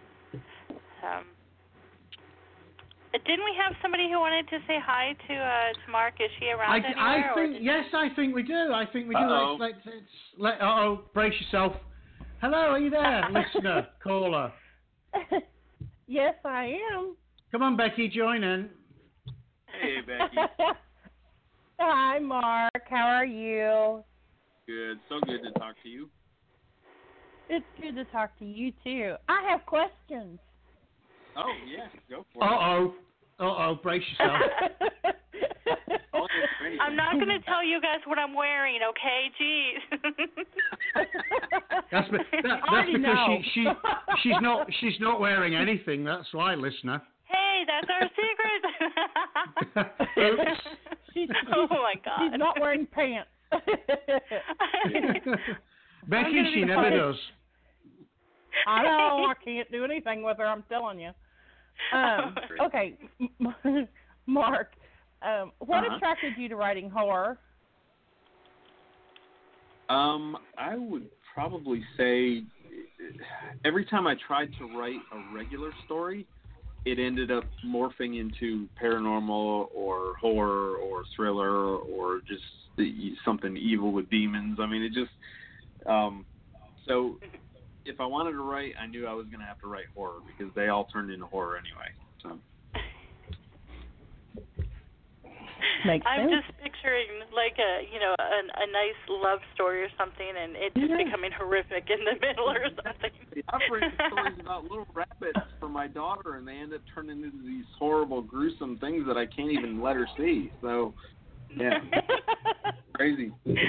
[SPEAKER 4] Didn't we have somebody who wanted to say hi to Mark? Is she around anywhere?
[SPEAKER 3] Yes, I think we do.
[SPEAKER 6] Uh-oh.
[SPEAKER 3] Uh-oh, brace yourself. Hello, are you there, listener, caller?
[SPEAKER 7] Yes, I am.
[SPEAKER 3] Come on, Becky, join in.
[SPEAKER 6] Hey, Becky.
[SPEAKER 7] Hi, Mark. How are you?
[SPEAKER 6] Good. So good to talk to you.
[SPEAKER 7] It's good to talk to you, too. I have questions.
[SPEAKER 6] Oh, yeah. Go for it.
[SPEAKER 3] Uh-oh, brace yourself.
[SPEAKER 4] I'm not going to tell you guys what I'm wearing, okay? Jeez.
[SPEAKER 3] That's because she's not wearing anything. That's why, listener.
[SPEAKER 4] Hey, that's our secret. Oh my God.
[SPEAKER 7] She's not wearing pants.
[SPEAKER 3] Becky, she never does.
[SPEAKER 7] I know. I can't do anything with her. I'm telling you. Okay, Mark. What attracted you to writing horror?
[SPEAKER 6] I would probably say every time I tried to write a regular story, it ended up morphing into paranormal or horror or thriller or just something evil with demons. I mean, it just so if I wanted to write, I knew I was going to have to write horror because they all turned into horror anyway. So.
[SPEAKER 4] I'm just picturing like a nice love story or something, and it just becoming horrific in the middle or something.
[SPEAKER 6] I've written stories about little rabbits for my daughter, and they end up turning into these horrible, gruesome things that I can't even let her see. So, yeah, crazy.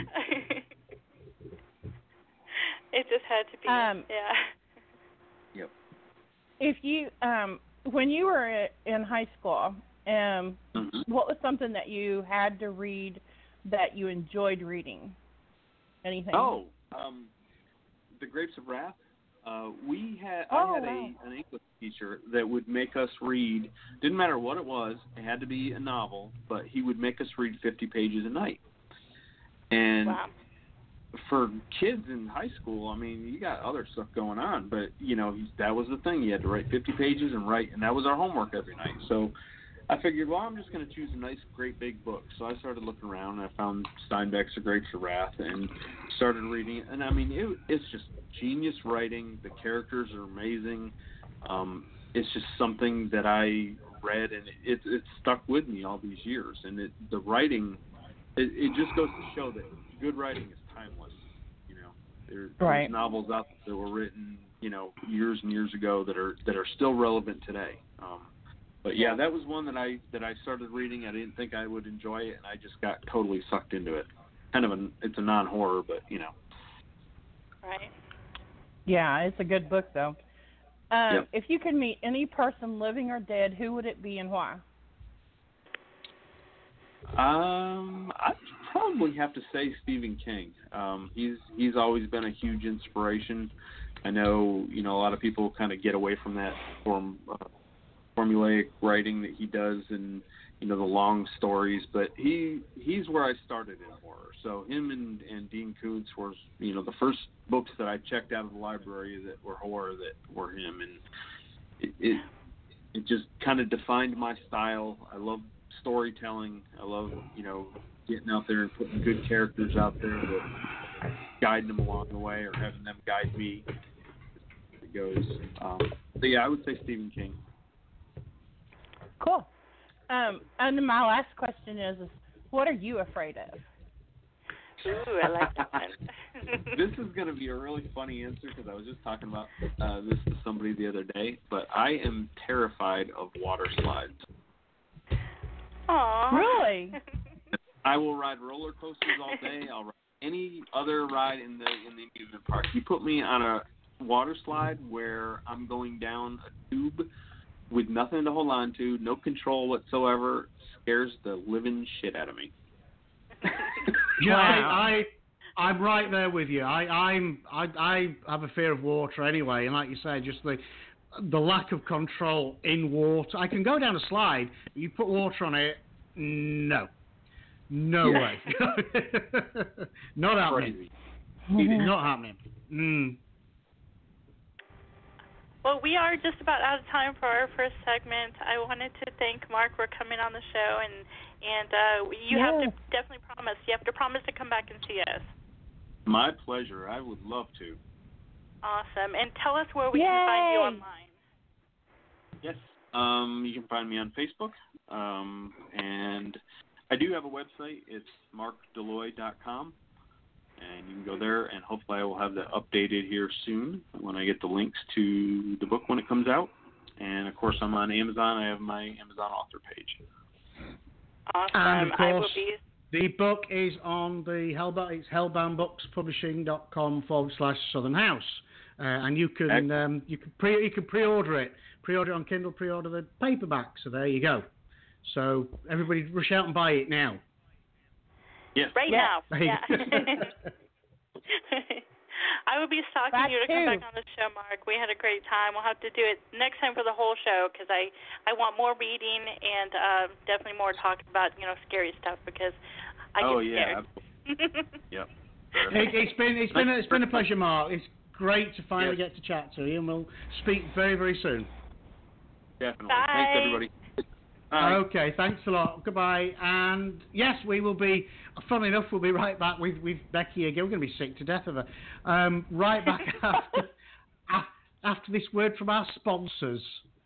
[SPEAKER 4] It just had to be, yeah.
[SPEAKER 6] Yep.
[SPEAKER 7] If you, when you were in high school, what was something that you had to read that you enjoyed reading? Anything?
[SPEAKER 6] The Grapes of Wrath. I had an English teacher that would make us read. Didn't matter what it was. It had to be a novel, but he would make us read 50 pages a night. And for kids in high school, I mean, you got other stuff going on, but that was the thing. You had to write 50 pages and that was our homework every night. So I figured, well, I'm just going to choose a nice, great big book. So I started looking around, and I found Steinbeck's The Grapes of Wrath and started reading it. And, I mean, it's just genius writing. The characters are amazing. It's just something that I read, and it stuck with me all these years. And the writing, it just goes to show that good writing is timeless. There's novels out there that were written, years and years ago that are still relevant today. But yeah, that was one that I started reading. I didn't think I would enjoy it, and I just got totally sucked into it. It's a non-horror, but
[SPEAKER 4] Right.
[SPEAKER 7] Yeah, it's a good book though. If you could meet any person, living or dead, who would it be and why?
[SPEAKER 6] I'd probably have to say Stephen King. He's always been a huge inspiration. I know a lot of people kind of get away from that formulaic writing that he does, and the long stories, but he's where I started in horror. So him and Dean Koontz was the first books that I checked out of the library that were horror that were him, and it just kind of defined my style. I love storytelling. I love getting out there and putting good characters out there that guiding them along the way or having them guide me. It goes. So yeah, I would say Stephen King.
[SPEAKER 7] Cool. And my last question is what are you afraid of?
[SPEAKER 4] Ooh, I like that one.
[SPEAKER 6] This is going to be a really funny answer because I was just talking about this to somebody the other day, but I am terrified of water slides.
[SPEAKER 4] Aww.
[SPEAKER 7] Really?
[SPEAKER 6] I will ride roller coasters all day. I'll ride any other ride in the amusement park. You put me on a water slide where I'm going down a tube with nothing to hold on to, no control whatsoever, scares the living shit out of me.
[SPEAKER 3] Yeah, I'm right there with you. I have a fear of water anyway, and like you say, just the lack of control in water. I can go down a slide, but you put water on it, no way, not happening. Not happening.
[SPEAKER 4] Well, we are just about out of time for our first segment. I wanted to thank Mark for coming on the show, and you have to definitely promise. You have to promise to come back and see us.
[SPEAKER 6] My pleasure. I would love to.
[SPEAKER 4] Awesome. And tell us where we can find you online.
[SPEAKER 6] Yes. You can find me on Facebook. And I do have a website. It's markdeloy.com. And you can go there, and hopefully I will have that updated here soon when I get the links to the book when it comes out. And, of course, I'm on Amazon. I have my Amazon author page.
[SPEAKER 4] Awesome. I will be
[SPEAKER 3] The book is on the Hellbound. It's hellboundbookspublishing.com/Southern House, and you can pre-order it. Pre-order it on Kindle. Pre-order the paperback. So there you go. So everybody, rush out and buy it now.
[SPEAKER 6] Yes.
[SPEAKER 4] Right now. Yeah. I would be stalking you to come back on the show, Mark. We had a great time. We'll have to do it next time for the whole show because I want more reading and definitely more talking about scary stuff because I get scared.
[SPEAKER 6] Yep.
[SPEAKER 3] It's been a pleasure, Mark. It's great to finally get to chat to you, and we'll speak very, very soon.
[SPEAKER 6] Definitely.
[SPEAKER 4] Bye.
[SPEAKER 6] Thanks, everybody.
[SPEAKER 3] Okay, thanks a lot. Goodbye. And yes, we will be, funnily enough, we'll be right back with Becky again. We're going to be sick to death of her. Right back after this word from our sponsors.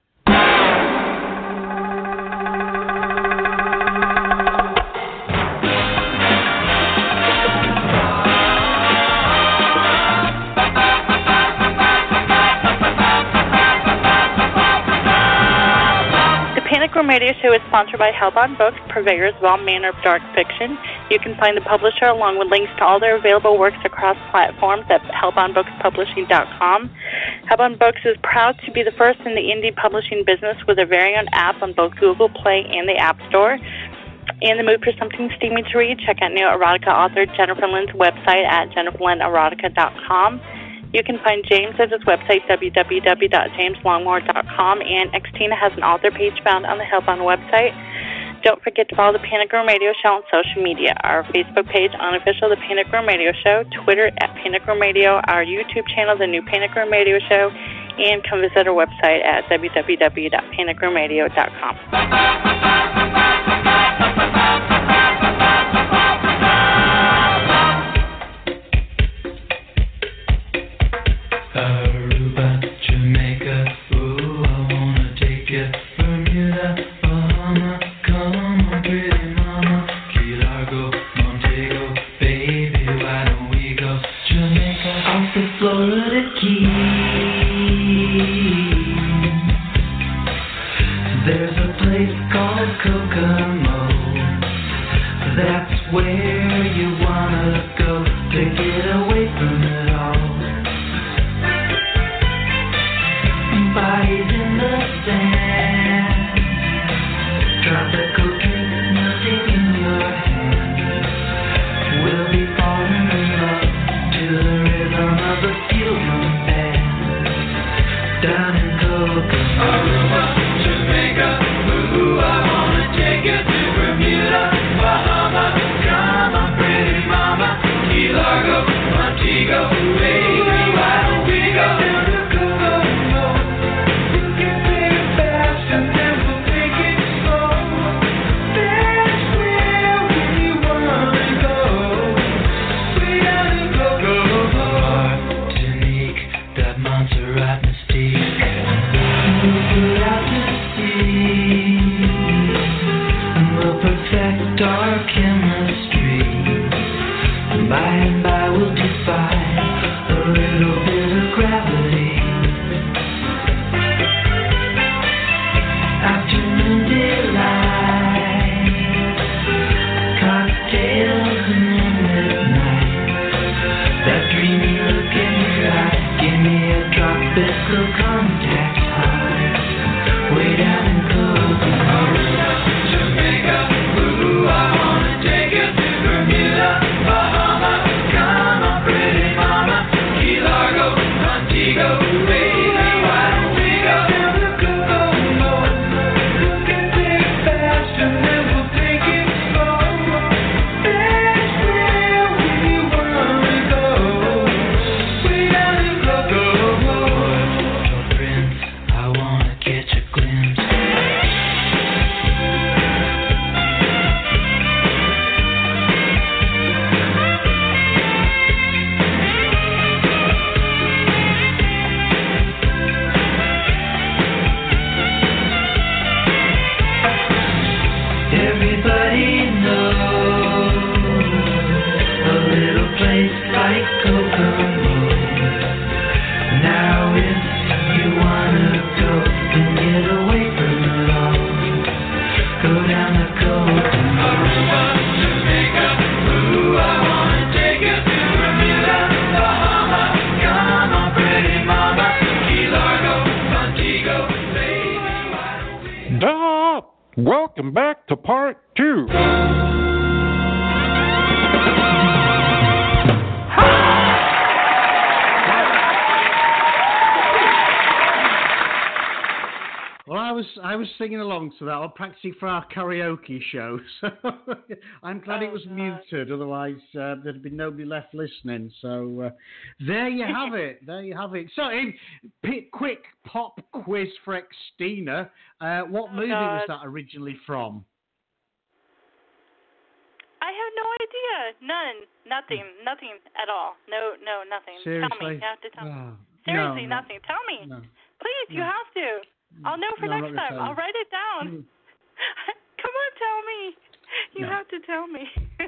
[SPEAKER 4] Panic Room Radio Show is sponsored by Hellbound Books, purveyors of all manner of dark fiction. You can find the publisher along with links to all their available works across platforms at hellboundbookspublishing.com. Hellbound Books is proud to be the first in the indie publishing business with a very own app on both Google Play and the App Store. In the mood for something steamy to read, check out new erotica author Jennifer Lynn's website at jenniferlynnerotica.com. You can find James at his website, www.jameslongmore.com, and Xtina has an author page found on the Hellbound website. Don't forget to follow the Panic Room Radio Show on social media. Our Facebook page, Unofficial The Panic Room Radio Show, Twitter at Panic Room Radio, our YouTube channel, The New Panic Room Radio Show, and come visit our website at www.panicroomradio.com.
[SPEAKER 8] Aruba, Jamaica, ooh, I wanna take you. Bermuda, Bahama, come on, pretty mama. Key Largo, Montego, baby, why don't we go? Jamaica, off the Florida Keys. There's a place called Kokomo. That's where you wanna go to get away from it all. Bodies in the sand, tropical drinks melting in your hand. We'll be falling in love to the rhythm of the steel drum band. Down in Kokomo, Aruba, Jamaica, ooh, I wanna take you to Bermuda, Bahama, come on, pretty mama, Key Largo, Montego, baby, why don't we go to Kokomo? Montserrat Mystique, we'll put out to sea, and we'll perfect our chemistry, and by we'll defy a little bit of gravity. Afternoon delight, cocktails and midnight, that dreamy look in your eye. Give me a tropical contact high, way down in Kokomo, Jamaica, ooh, I wanna take you to Bermuda, Bahama, come on, pretty mama, Key Largo, Montego, baby, why don't we go to Kokomo? We can take it fast and then we'll take it slow. That's where we wanna go. I wanna catch a glimpse. Everybody knows a little place like Kokomo. Now if you wanna go and get away from it all, go down to Kokomo, Aruba, Jamaica.
[SPEAKER 2] Welcome back to part 2.
[SPEAKER 3] Well, I was singing along to that. I'm practicing for our karaoke show, so I'm glad it was muted. Otherwise, there'd have been nobody left listening. So there you have it. There you have it. So, quick pop quiz for Xtina. What movie was that originally from?
[SPEAKER 4] I have no idea. None. Nothing at all. No, nothing.
[SPEAKER 3] Seriously?
[SPEAKER 4] Tell me. You have to tell me. Seriously,
[SPEAKER 3] no.
[SPEAKER 4] nothing. Tell me.
[SPEAKER 3] No.
[SPEAKER 4] Please, you have to. I'll know for next time. I'll write it down. Come on, tell me. You have to tell me.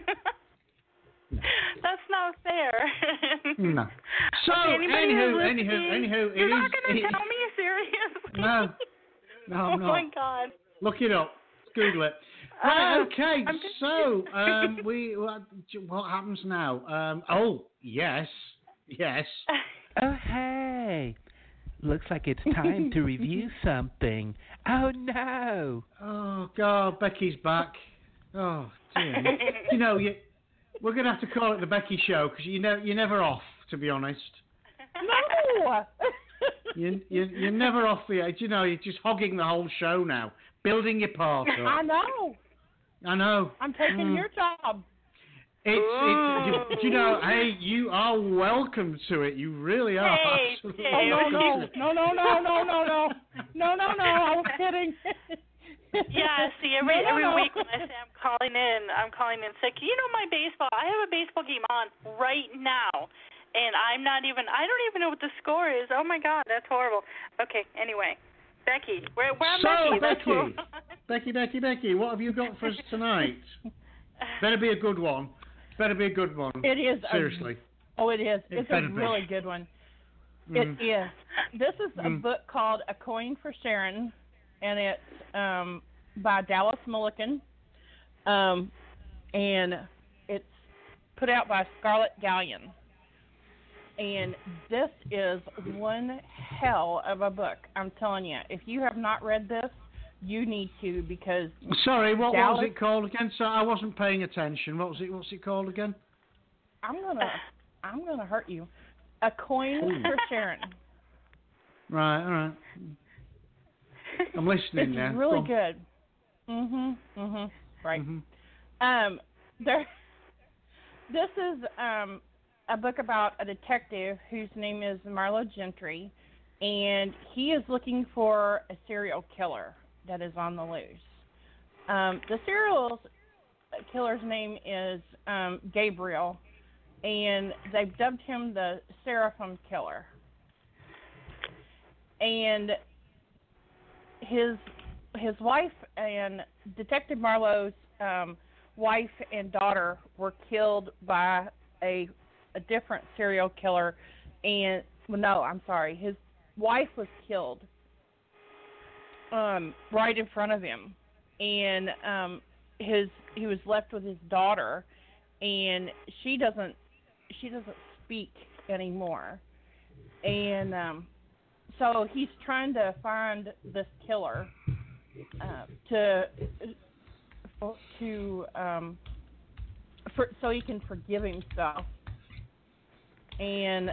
[SPEAKER 4] That's not fair.
[SPEAKER 3] No. So,
[SPEAKER 4] okay,
[SPEAKER 3] anywho,
[SPEAKER 4] you're not going to tell me, seriously?
[SPEAKER 3] No, I'm not.
[SPEAKER 4] Oh my God.
[SPEAKER 3] Look it up. Google it. Right, okay, so what happens now? Yes.
[SPEAKER 9] Oh, hey. Looks like it's time to review something. Oh, no.
[SPEAKER 3] Oh, God, Becky's back. Oh, dear. We're going to have to call it the Becky Show because you're never off, to be honest.
[SPEAKER 7] No!
[SPEAKER 3] You're never off the edge. You're just hogging the whole show now, building your part up.
[SPEAKER 7] I know. I'm taking your job.
[SPEAKER 3] Hey, you are welcome to it. You really are.
[SPEAKER 4] Hey,
[SPEAKER 7] no. I was kidding.
[SPEAKER 4] Yeah, see, every week when I say I'm calling in sick. My baseball. I have a baseball game on right now, and I don't even know what the score is. Oh my God, that's horrible. Okay, anyway, Becky, where am
[SPEAKER 3] Becky? Becky, what have you got for us tonight? Better be a good one.
[SPEAKER 7] It is.
[SPEAKER 3] Seriously.
[SPEAKER 7] It is. It's a really good one. It is. This is a book called A Coin for Sharon, and it's by Dallas Mulligan, and it's put out by Scarlet Galleon. And this is one hell of a book. I'm telling you, if you have not read this, you need to, because
[SPEAKER 3] sorry, what was it called again? So I wasn't paying attention. What's it called again?
[SPEAKER 7] I'm gonna hurt you. A Coin for Sharon.
[SPEAKER 3] Right, all right. I'm listening now.
[SPEAKER 7] It's really good. Right. This is a book about a detective whose name is Marlo Gentry, and he is looking for a serial killer that is on the loose. The serial killer's name is Gabriel, and they've dubbed him the Seraphim Killer. And his wife and Detective Marlowe's wife and daughter were killed by a different serial killer, and his wife was killed right in front of him, and he was left with his daughter, and she doesn't speak anymore, and so he's trying to find this killer so he can forgive himself. And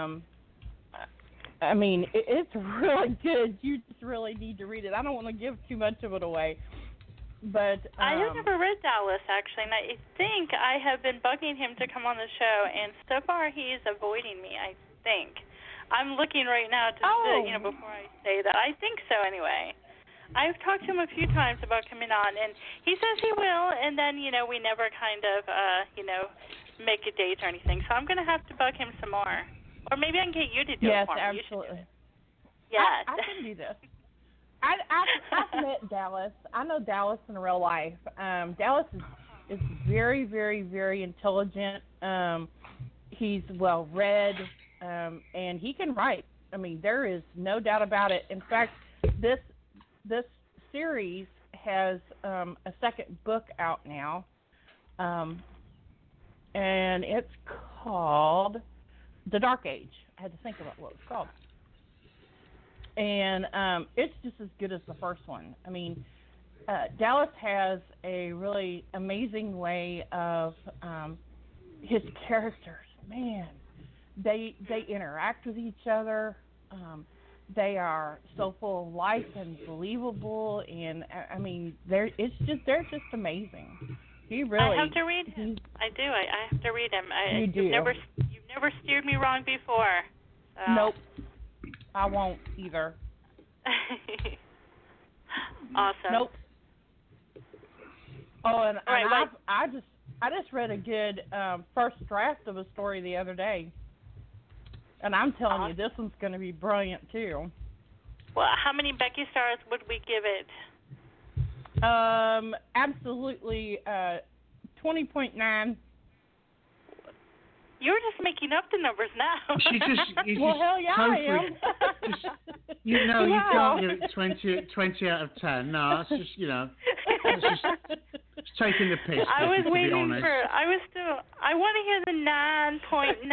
[SPEAKER 7] it's really good. You just really need to read it. I don't want to give too much of it away, but
[SPEAKER 4] I have never read Dallas actually, and I think I have been bugging him to come on the show, and so far he is avoiding me. I think I'm looking right now before I say that. I think so anyway. I've talked to him a few times about coming on, and he says he will, and then we never kind of make a date or anything. So I'm going to have to bug him some more. Or maybe I can get you to do it for me.
[SPEAKER 7] Yes, absolutely.
[SPEAKER 4] Yes.
[SPEAKER 7] I can do this. I've met Dallas. I know Dallas in real life. Dallas is very, very, very intelligent. He's well-read, and he can write. I mean, there is no doubt about it. In fact, this series has a second book out now, and it's called The Dark Age. I had to think about what it's called. And it's just as good as the first one. I mean, Dallas has a really amazing way of his characters. Man, they interact with each other. They are so full of life and believable, and I mean, they're just amazing. He really.
[SPEAKER 4] I have to read him. I do. I have to read him.
[SPEAKER 7] You do.
[SPEAKER 4] You've never steered me wrong before. So.
[SPEAKER 7] Nope. I won't either.
[SPEAKER 4] Awesome.
[SPEAKER 7] Nope. Oh, and
[SPEAKER 4] right,
[SPEAKER 7] I just read a good first draft of a story the other day, and I'm telling you, this one's going to be brilliant too.
[SPEAKER 4] Well, how many Becky stars would we give it?
[SPEAKER 7] Absolutely, 20.9.
[SPEAKER 4] You're just making up the numbers now.
[SPEAKER 7] Well, hell yeah, I am.
[SPEAKER 3] You can't give it 20 out of 10. No, that's just, that's just taking the piss.
[SPEAKER 4] I was waiting
[SPEAKER 3] to be honest.
[SPEAKER 4] I want to hear the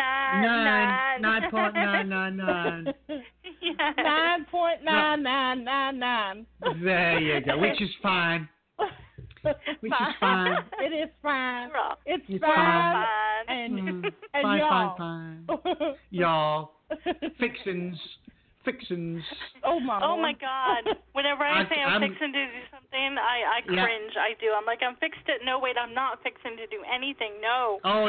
[SPEAKER 4] 9.9.
[SPEAKER 3] 9.999.
[SPEAKER 4] Yeah.
[SPEAKER 7] 9.9999.
[SPEAKER 3] There you go, which is fine. Which is fine.
[SPEAKER 7] It is fine. It's
[SPEAKER 3] fine.
[SPEAKER 7] And
[SPEAKER 3] fine,
[SPEAKER 7] y'all.
[SPEAKER 3] fine. Y'all. Fixins.
[SPEAKER 7] Oh my
[SPEAKER 4] God. Whenever I say I'm fixing to do something, I cringe. I do. I'm like, I'm fixed it. No, wait, I'm not fixing to do anything. No.
[SPEAKER 3] Oh,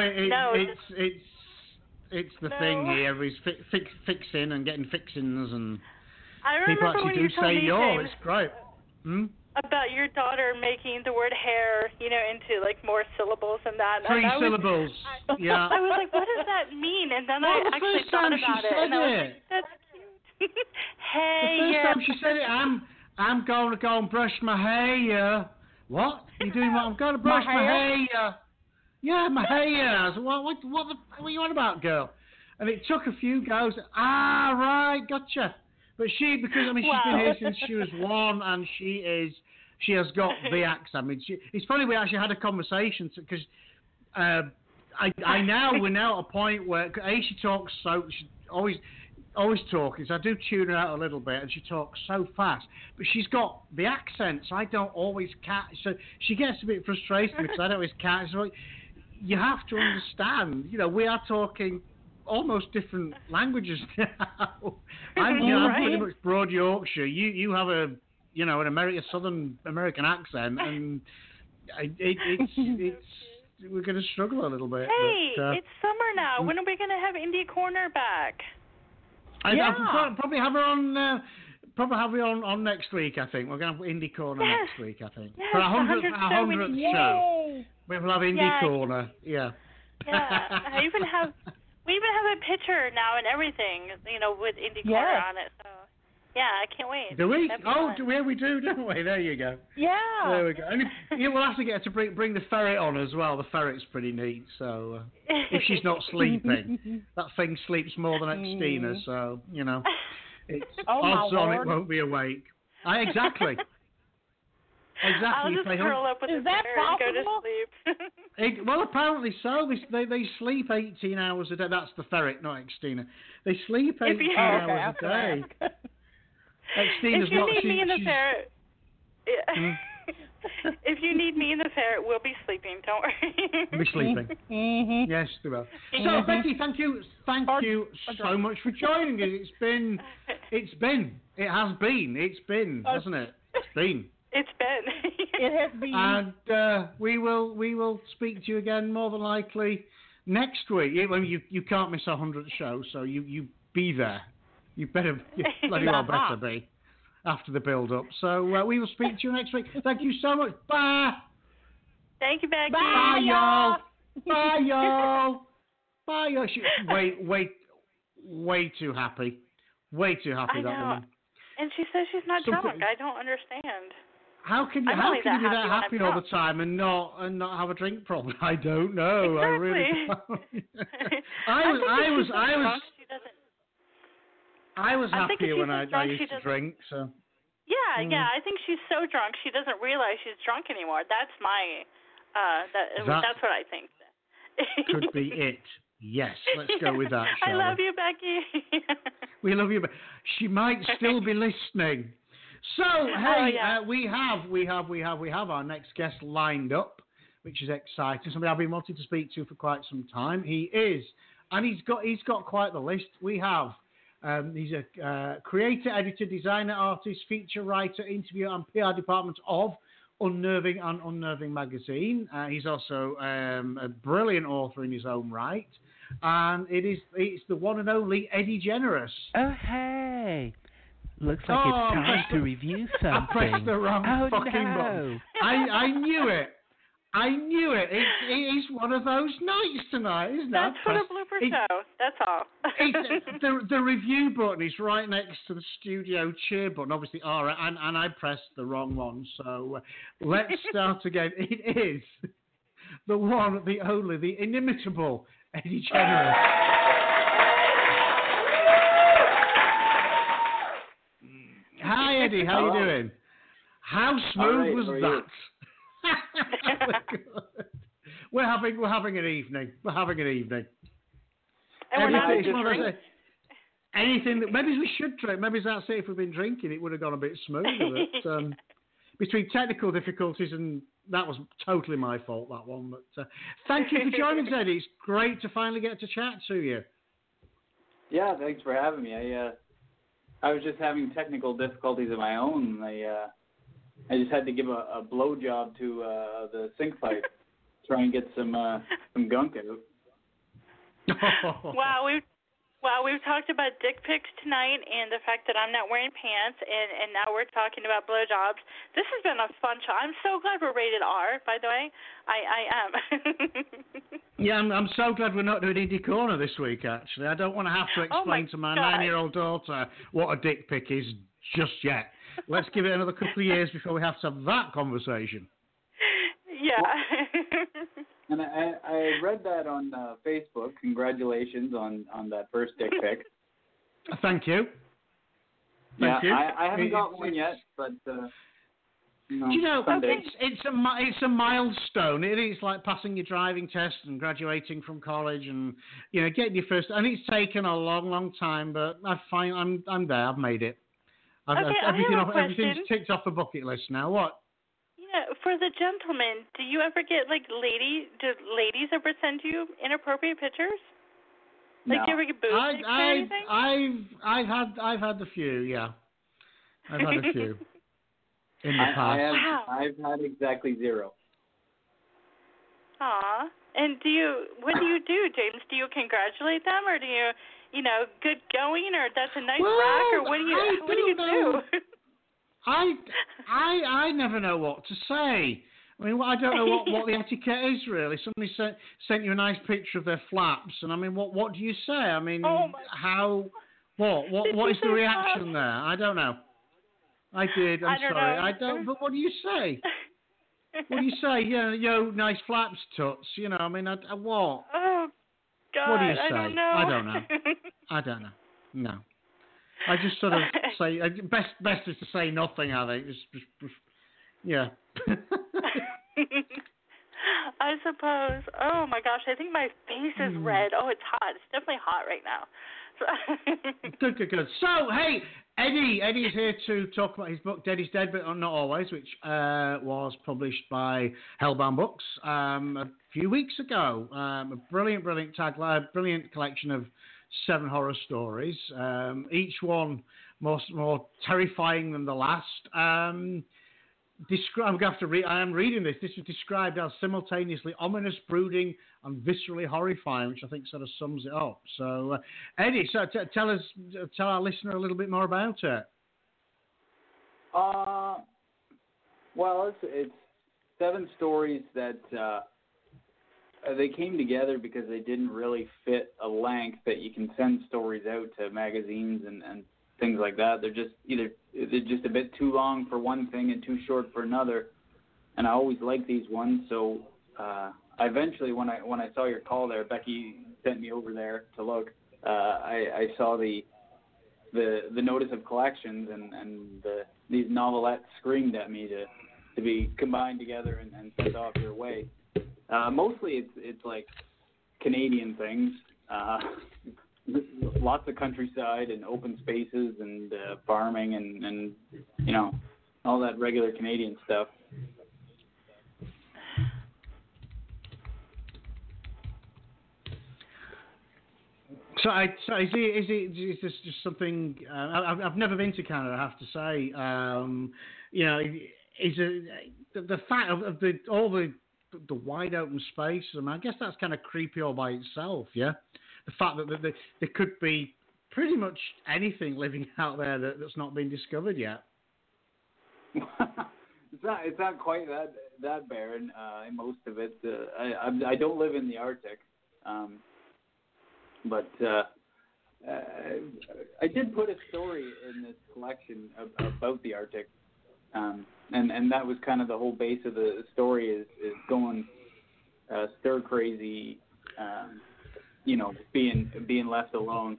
[SPEAKER 3] it's the thing here is fixing and getting fixins, and people actually do say "yo." It's great.
[SPEAKER 4] About your daughter making the word hair, into like more syllables and that.
[SPEAKER 3] 3 syllables. Yeah.
[SPEAKER 4] I was like, what does that mean? And then I actually thought about it, and I was like, that's cute. Hey,
[SPEAKER 3] the first time she said it, I'm going to go and brush my hair. What? You doing what? I'm going to brush my hair. Yeah, my hair. I said, what are you on about, girl? And it took a few goes. Right, gotcha. But because she's been here since she was 1, and she has got the accent. I mean, it's funny, we actually had a conversation because we're now at a point where she talks she always talking, so I do tune her out a little bit, and she talks so fast. But she's got the accent, so I don't always catch. So she gets a bit frustrated because I don't always catch. So you have to understand, we are talking almost different languages now. I'm pretty much broad Yorkshire. You have an Southern American accent, and it's we're going to struggle a little bit.
[SPEAKER 4] Hey, it's summer now. When are we going to have Indie Corner back?
[SPEAKER 3] I'll probably have her on. Probably have her on next week. I think we're going to have Indie Corner next week. I think for our 100th show, we will have Indie Corner. Yeah.
[SPEAKER 4] Yeah. We even have a picture now and everything, with Indie Corner on it. So, yeah, I can't wait.
[SPEAKER 3] Do we? We do, don't we? There you go.
[SPEAKER 7] Yeah.
[SPEAKER 3] There we go. And we'll have to get to bring the ferret on as well. The ferret's pretty neat. So if she's not sleeping, that thing sleeps more than Xtina. So it's odds on it won't be awake. Exactly.
[SPEAKER 4] I'll just curl up with the ferret and go to sleep.
[SPEAKER 3] Well, apparently so. They sleep 18 hours a day. That's the ferret, not Xtina. They sleep 18 hours a day.
[SPEAKER 4] If you need me and the ferret, if you need me and the ferret, we'll be sleeping. Don't worry.
[SPEAKER 3] We'll be sleeping.
[SPEAKER 7] Mm-hmm.
[SPEAKER 3] Yes, we will. So, Becky, thank you so much for joining us. It has been, hasn't it? It's been.
[SPEAKER 4] It's been.
[SPEAKER 7] It has been.
[SPEAKER 3] And we will speak to you again more than likely next week. You can't miss our 100th show, so you be there. You better bloody well better be after the build-up. So we will speak to you next week. Thank you so much. Bye.
[SPEAKER 4] Thank you, Becky.
[SPEAKER 3] Bye, y'all. Bye, y'all. Bye, y'all. Way too happy. Way too happy, that woman.
[SPEAKER 4] And she says she's not drunk. I don't understand.
[SPEAKER 3] How can you be that happy all the time and not have a drink problem? I don't know.
[SPEAKER 4] Exactly.
[SPEAKER 3] I really don't. I was happier when I used to drink. So.
[SPEAKER 4] Yeah. I think she's so drunk she doesn't realize she's drunk anymore. That's my. That's what I think.
[SPEAKER 3] Could be it. Yes, let's go with that.
[SPEAKER 4] I love you, Becky.
[SPEAKER 3] We love you, but she might still be listening. So, hey, we have our next guest lined up, which is exciting. Somebody I've been wanting to speak to for quite some time. He is, and he's got quite the list. We have. He's a creator, editor, designer, artist, feature writer, interviewer, and PR department of Unnerving and Unnerving magazine. He's also a brilliant author in his own right, and it's the one and only Eddie Generous.
[SPEAKER 9] Oh, hey. Looks like it's time to review something.
[SPEAKER 3] I pressed the wrong fucking button. I knew it. It's one of those nights tonight, isn't it?
[SPEAKER 4] That's for the blooper show. That's all.
[SPEAKER 3] The review button is right next to the studio cheer button, obviously R, and I pressed the wrong one. So let's start again. It is the one, the only, the inimitable Eddie Generous. Hi, Eddie. How you doing? How smooth was that? We're having an evening.
[SPEAKER 4] And we're not drinking.
[SPEAKER 3] Anything that maybe we should drink. Maybe that's it. If we've been drinking, it would have gone a bit smoother. But, between technical difficulties and that was totally my fault. That one. But thank you for joining us, Eddie. It's great to finally get to chat to you.
[SPEAKER 10] Yeah, thanks for having me. I was just having technical difficulties of my own. I just had to give a blowjob to the sink pipe, try and get some gunk out.
[SPEAKER 4] Wow, we've talked about dick pics tonight and the fact that I'm not wearing pants, and now we're talking about blowjobs. This has been a fun show. I'm so glad we're rated R, by the way. I am.
[SPEAKER 3] Yeah, I'm so glad we're not doing Indie Corner this week, actually. I don't want to have to explain to my 9-year-old daughter what a dick pic is just yet. Let's give it another couple of years before we have to have that conversation.
[SPEAKER 4] Yeah.
[SPEAKER 10] And I read that on Facebook. Congratulations on that first dick pic.
[SPEAKER 3] Thank you. Thank you.
[SPEAKER 10] I haven't got one yet, but
[SPEAKER 3] someday. It's a milestone. It is like passing your driving test and graduating from college, and getting your first. And it's taken a long time, but I'm there. I've made it. Everything's ticked off the bucket list now. What?
[SPEAKER 4] Yeah, for the gentlemen, do you ever get do ladies ever send you inappropriate pictures? Like,
[SPEAKER 10] no.
[SPEAKER 4] do you ever get boob pics or anything?
[SPEAKER 3] I've had a few. Yeah, I've had a few in the past.
[SPEAKER 10] I've had exactly 0.
[SPEAKER 4] Aw, and what do you do, James? Do you congratulate them, or do you? Good going, or that's a nice rack, or what do you do?
[SPEAKER 3] I never know what to say. I mean, I don't know what the etiquette is really. Somebody sent you a nice picture of their flaps, and I mean, what do you say? I mean, what is the reaction there? I don't know. I did. I'm sorry. I don't. But what do you say? What do you say? Yo, nice flaps, toots. I mean, what?
[SPEAKER 4] Oh God,
[SPEAKER 3] what do you say?
[SPEAKER 4] I don't know.
[SPEAKER 3] I don't know. No. I just sort of say, best is to say nothing, I think. Yeah.
[SPEAKER 4] I suppose. Oh my gosh, I think my face is red. Oh, it's hot. It's definitely hot right now.
[SPEAKER 3] Good. So, hey, Eddie's here to talk about his book, Dead is Dead, but Not Always, which was published by Hellbound Books a few weeks ago. A brilliant tagline, brilliant collection of 7 horror stories, each one more terrifying than the last. I'm going to have to read. I am reading this. This is described as simultaneously ominous, brooding, and viscerally horrifying, which I think sort of sums it up. So, Eddie, tell our listener a little bit more about it.
[SPEAKER 10] Well, it's 7 stories that they came together because they didn't really fit a length that you can send stories out to magazines and things like that. They're just a bit too long for one thing and too short for another. And I always like these ones, so eventually when I saw your call there, Becky sent me over there to look. I saw the notice of collections and these novelettes screamed at me to be combined together and sent off your way. Mostly it's like Canadian things, lots of countryside and open spaces and farming and you know, all that regular Canadian stuff.
[SPEAKER 3] So is this just something? I've never been to Canada, I have to say. You know, is the fact of all the wide open space? I mean, I guess that's kind of creepy all by itself. Yeah, the fact that there could be pretty much anything living out there that's not been discovered yet.
[SPEAKER 10] It's not quite that barren. Most of it. I don't live in the Arctic. But I did put a story in this collection about the Arctic, and that was kind of the whole base of the story is going stir crazy, you know, being left alone.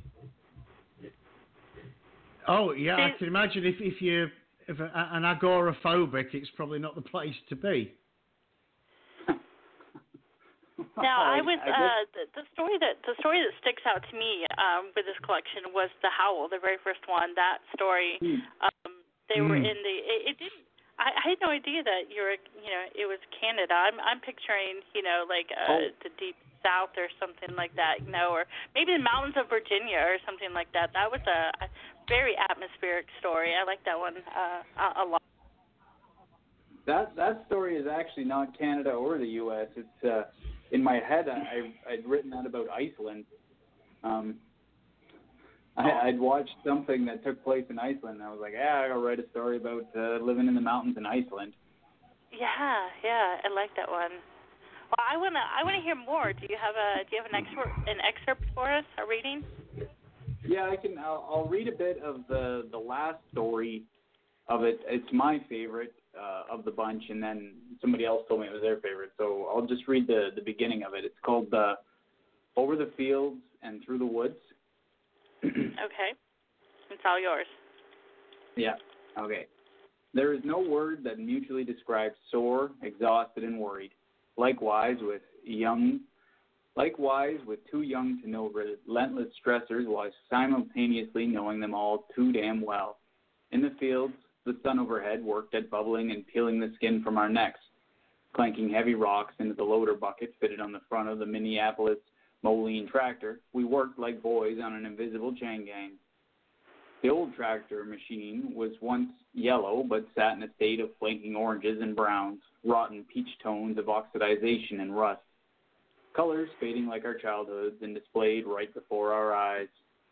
[SPEAKER 3] Oh yeah, I can imagine if you're an agoraphobic, it's probably not the place to be.
[SPEAKER 4] Now, I was the story that sticks out to me with this collection was The Howl, the very first one. That story, they were in the. It didn't. I had no idea that it was Canada. I'm picturing, like the deep south or something like that, or maybe the mountains of Virginia or something like that. That was a very atmospheric story. I like that one a lot.
[SPEAKER 10] That story is actually not Canada or the U.S. It's in my head. I'd written that about Iceland. I'd watched something that took place in Iceland. And I was like, I gotta write a story about living in the mountains in Iceland. Yeah,
[SPEAKER 4] I like that one. Well, I wanna hear more. Do you have an excerpt for us? A reading?
[SPEAKER 10] Yeah, I can. I'll read a bit of the last story of it. It's my favorite of the bunch, and then somebody else told me it was their favorite. So I'll just read the beginning of it. It's called Over the Fields and Through the Woods.
[SPEAKER 4] Okay. It's all yours.
[SPEAKER 10] Yeah. Okay. There is no word that mutually describes sore, exhausted, and worried. Likewise, with too young to know relentless stressors while simultaneously knowing them all too damn well. In the fields, the sun overhead worked at bubbling and peeling the skin from our necks, clanking heavy rocks into the loader bucket fitted on the front of the Minneapolis Moline tractor. We worked like boys on an invisible chain gang. The old tractor machine was once yellow, but sat in a state of flanking oranges and browns, rotten peach tones of oxidization and rust, colors fading like our childhoods and displayed right before our eyes.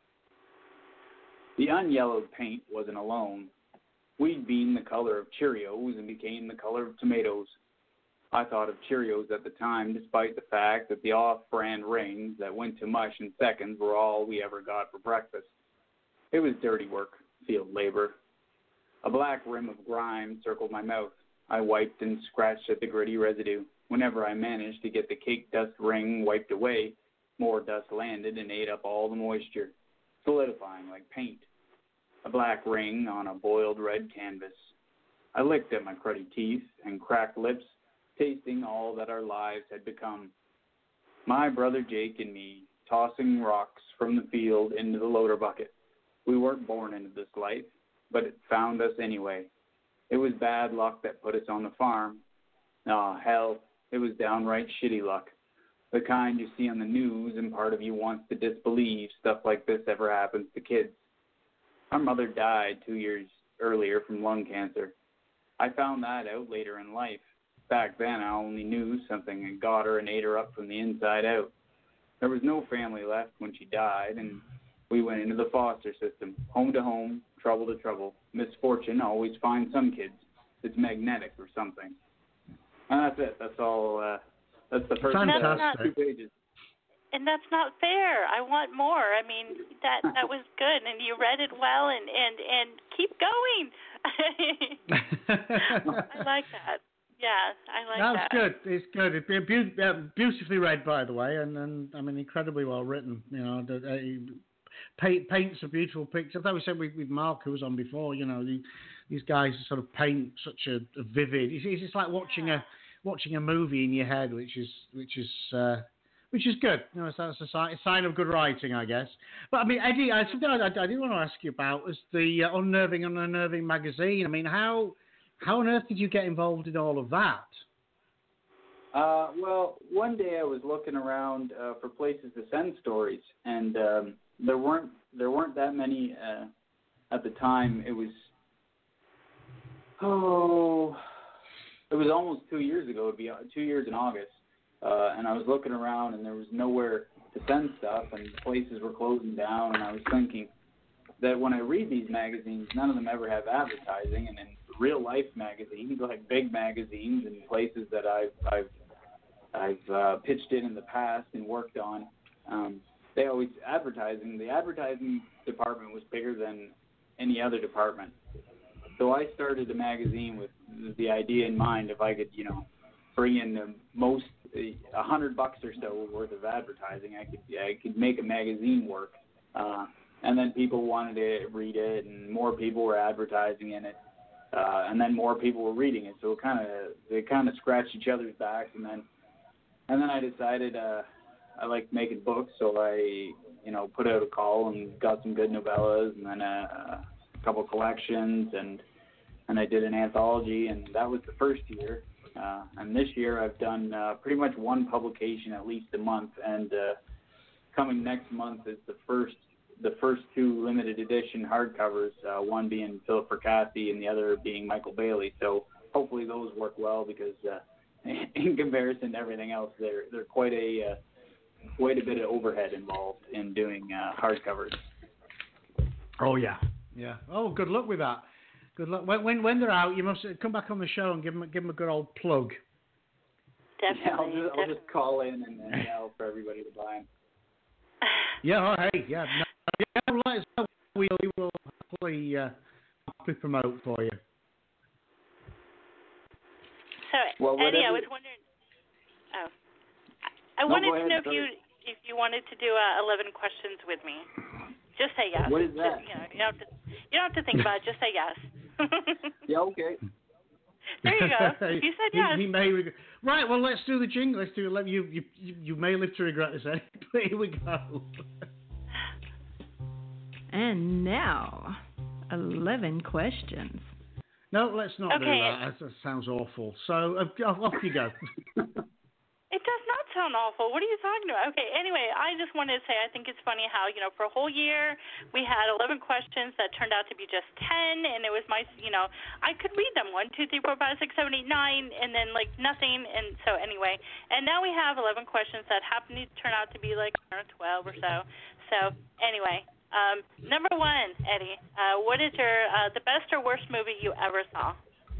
[SPEAKER 10] The unyellowed paint wasn't alone. We'd been the color of Cheerios and became the color of tomatoes. I thought of Cheerios at the time, despite the fact that the off-brand rings that went to mush in seconds were all we ever got for breakfast. It was dirty work, field labor. A black rim of grime circled my mouth. I wiped and scratched at the gritty residue. Whenever I managed to get the cake dust ring wiped away, more dust landed and ate up all the moisture, solidifying like paint. A black ring on a boiled red canvas. I licked at my cruddy teeth and cracked lips, tasting all that our lives had become. My brother Jake and me, tossing rocks from the field into the loader bucket. We weren't born into this life, but it found us anyway. It was bad luck that put us on the farm. Hell, it was downright shitty luck. The kind you see on the news and part of you wants to disbelieve stuff like this ever happens to kids. Our mother died 2 years earlier from lung cancer. I found that out later in life. Back then, I only knew something had got her and ate her up from the inside out. There was no family left when she died, and we went into the foster system, home to home, trouble to trouble. Misfortune always finds some kids. It's magnetic or something. And that's it. That's all. That's the first 2 pages.
[SPEAKER 4] And that's not fair. I want more. I mean, that was good, and you read it well, and keep going. I like that. Yeah, I like that.
[SPEAKER 3] That's good. It's good. It's beautifully read, by the way, and I mean, incredibly well written. You know, paints a beautiful picture. I thought we said with Mark, who was on before. You know, these guys sort of paint such a vivid. It's like watching a movie in your head, which is which is good. You know, that's a sign of good writing, I guess. But I mean, Eddie, something I did want to ask you about was the Unnerving magazine. I mean, how on earth did you get involved in all of that?
[SPEAKER 10] Well, one day I was looking around for places to send stories, and there weren't that many at the time. It was almost 2 years ago. It'd be 2 years in August, and I was looking around, and there was nowhere to send stuff, and places were closing down. And I was thinking that when I read these magazines, none of them ever have advertising, and in real life magazines, like big magazines and places that I've pitched in the past and worked on, they always advertising. The advertising department was bigger than any other department. So I started a magazine with the idea in mind, if I could, bring in the most $100 or so worth of advertising, I could make a magazine work. And then people wanted to read it, and more people were advertising in it, and then more people were reading it. So they kind of scratched each other's backs, and then I decided I liked making books, so I put out a call and got some good novellas, and then a couple collections, and I did an anthology, and that was the first year. And this year I've done pretty much one publication at least a month, and coming next month is the first two limited edition hardcovers, one being Philip Fracassi and the other being Michael Bailey. So hopefully those work well, because in comparison to everything else, they're quite a bit of overhead involved in doing hardcovers.
[SPEAKER 3] Oh yeah. Oh, good luck with that. Good luck. When they're out, you must come back on the show and give them a good old plug.
[SPEAKER 4] Definitely.
[SPEAKER 10] Yeah, I'll just call in and yell for everybody to buy them.
[SPEAKER 3] Yeah. Oh, hey. Yeah. No, let us know. We will happily promote for you.
[SPEAKER 4] So, Eddie, I was wondering. I wanted to know if you wanted to do 11 questions with me. Just say yes.
[SPEAKER 10] What is that?
[SPEAKER 4] You don't have to think about it. Just say yes.
[SPEAKER 10] Yeah. Okay.
[SPEAKER 4] There you go. You said yes.
[SPEAKER 3] He may right. Well, let's do the jingle. Let's do 11. You may live to regret this, Eddie. But here we go.
[SPEAKER 11] And now, 11 questions.
[SPEAKER 3] No, let's not do that. That sounds awful. So off you go.
[SPEAKER 4] It does not sound awful. What are you talking about? Okay, anyway, I just wanted to say I think it's funny how, for a whole year we had 11 questions that turned out to be just 10, and it was my, I could read them 1, 2, 3, 4, 5, 6, 7, 8, 9, and then nothing. And so anyway, and now we have 11 questions that happen to turn out to be 12 or so. So anyway, number 1, Eddie, what is your the best or worst movie you ever saw?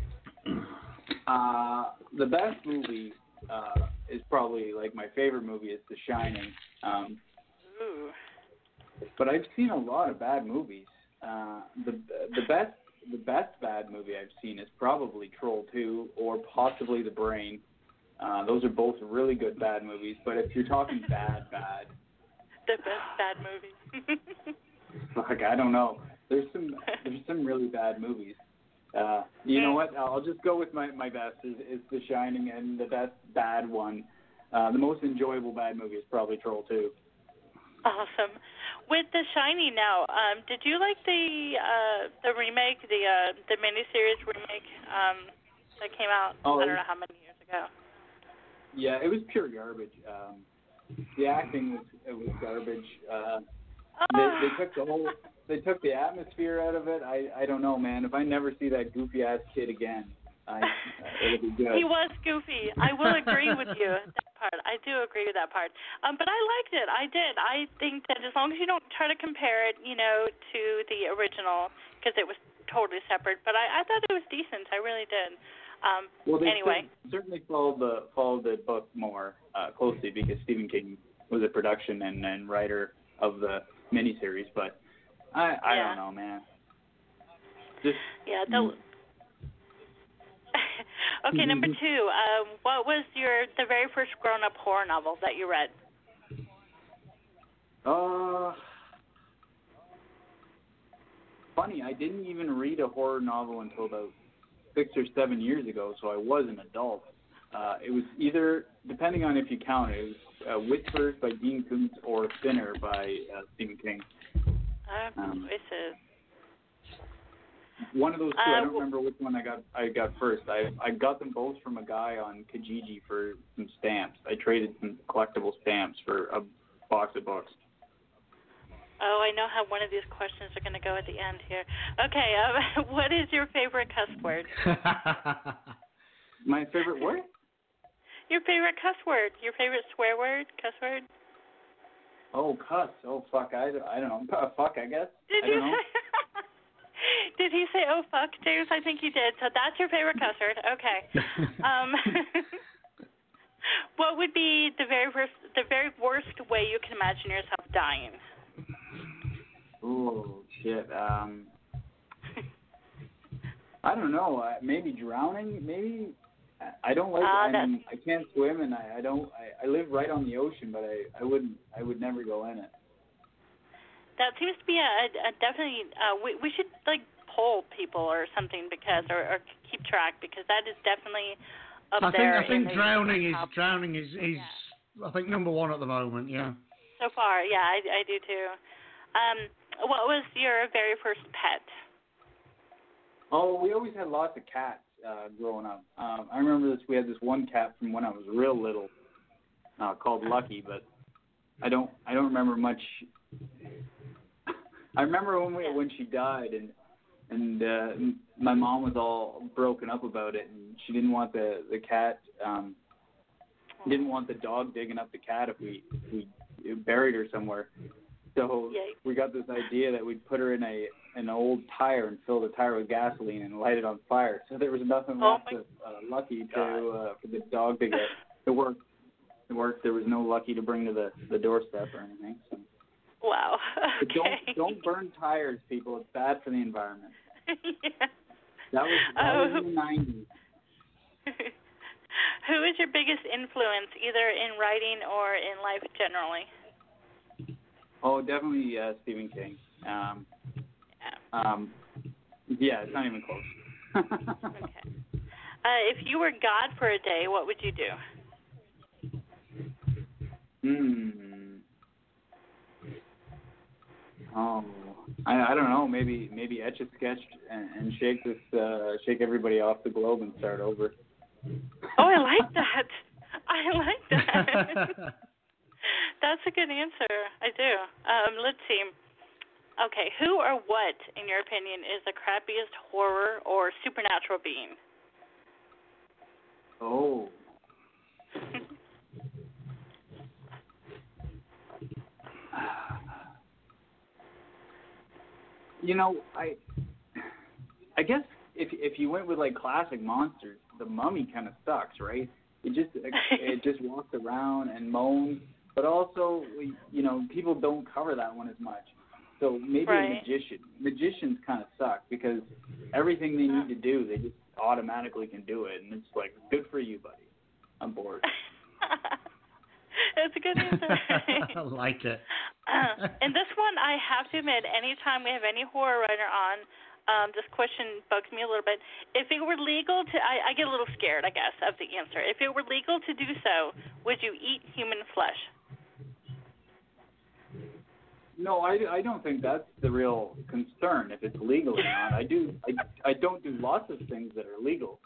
[SPEAKER 10] The best movie is probably my favorite movie is The Shining.
[SPEAKER 4] Ooh.
[SPEAKER 10] But I've seen a lot of bad movies. The best bad movie I've seen is probably Troll 2 or possibly The Brain. Those are both really good bad movies. But if you're talking bad,
[SPEAKER 4] the best bad movie.
[SPEAKER 10] Fuck, I don't know. There's some really bad movies. You know what? I'll just go with my best is The Shining, and the best bad one. The most enjoyable bad movie is probably Troll 2.
[SPEAKER 4] Awesome. With The Shining now, did you like the remake, the miniseries remake that came out? I don't know how many years ago.
[SPEAKER 10] Yeah, it was pure garbage. The acting was garbage. They took the atmosphere out of it. I don't know, man. If I never see that goofy ass kid again, it'll be good.
[SPEAKER 4] He was goofy. I will agree with you that part. I do agree with that part. But I liked it. I did. I think that as long as you don't try to compare it, to the original, because it was totally separate. But I thought it was decent. I really did.
[SPEAKER 10] Well, they
[SPEAKER 4] anyway,
[SPEAKER 10] certainly followed the book more closely, because Stephen King was a production and writer of the miniseries. But I don't know, man.
[SPEAKER 4] Okay, number 2. What was the very first grown-up horror novel that you read?
[SPEAKER 10] Funny, I didn't even read a horror novel until about 6 or 7 years ago, so I was an adult. It was either, depending on if you count it, Whispers by Dean Koontz or Thinner by Stephen King.
[SPEAKER 4] Voices.
[SPEAKER 10] One of those two. I don't remember which one I got first. I got them both from a guy on Kijiji for some stamps. I traded some collectible stamps for a box of books.
[SPEAKER 4] Oh, I know how one of these questions are going to go at the end here. Okay, what is your favorite cuss word?
[SPEAKER 10] My favorite word?
[SPEAKER 4] Your favorite cuss word. Your favorite swear word, cuss word?
[SPEAKER 10] Oh, cuss. Oh, fuck. I don't know. Fuck, I guess.
[SPEAKER 4] Did you say? Did he say, oh, fuck, James? I think he did. So that's your favorite cuss word. Okay. What would be the very worst way you can imagine yourself dying?
[SPEAKER 10] Oh, shit. I don't know. Maybe drowning. Maybe. I don't like. I can't swim, and I don't. I live right on the ocean, but I would never go in it.
[SPEAKER 4] That seems to be a definitely. We should like poll people or something because or keep track because that is definitely up there.
[SPEAKER 3] I think drowning is I think number one at the moment. Yeah.
[SPEAKER 4] So far, yeah, I do too. What was your very first pet?
[SPEAKER 10] Oh, we always had lots of cats growing up. I remember we had this one cat from when I was real little, called Lucky, but I don't remember much. I remember when she died and my mom was all broken up about it, and she didn't want the cat, didn't want the dog digging up the cat if we buried her somewhere. So we got this idea that we'd put her in an old tire and fill the tire with gasoline and light it on fire. So there was nothing left of Lucky for the dog to get. It worked. It worked. There was no Lucky to bring to the doorstep or anything. So.
[SPEAKER 4] Wow. Okay.
[SPEAKER 10] Don't burn tires, people. It's bad for the environment.
[SPEAKER 4] Yeah.
[SPEAKER 10] That was in the 90s.
[SPEAKER 4] Who is your biggest influence, either in writing or in life generally?
[SPEAKER 10] Oh, definitely Stephen King. Yeah, it's not even close.
[SPEAKER 4] Okay. If you were God for a day, what would you do?
[SPEAKER 10] Oh, I don't know. Maybe etch a sketch and shake everybody off the globe and start over.
[SPEAKER 4] Oh, I like that. I like that. That's a good answer. I do. Let's see. Okay, who or what, in your opinion, is the crappiest horror or supernatural being?
[SPEAKER 10] Oh. You know, I guess if you went with like classic monsters, the Mummy kind of sucks, right? It just walks around and moans, but also people don't cover that one as much. So maybe a magician. Magicians kind of suck because everything they need to do, they just automatically can do it, and it's like, good for you, buddy. I'm bored.
[SPEAKER 4] That's a good answer.
[SPEAKER 3] I like it.
[SPEAKER 4] And this one, I have to admit, anytime we have any horror writer on, this question bugs me a little bit. If it were legal to, I get a little scared, I guess, of the answer. If it were legal to do so, would you eat human flesh?
[SPEAKER 10] No, I don't think that's the real concern. If it's legal or not, I don't do lots of things that are legal.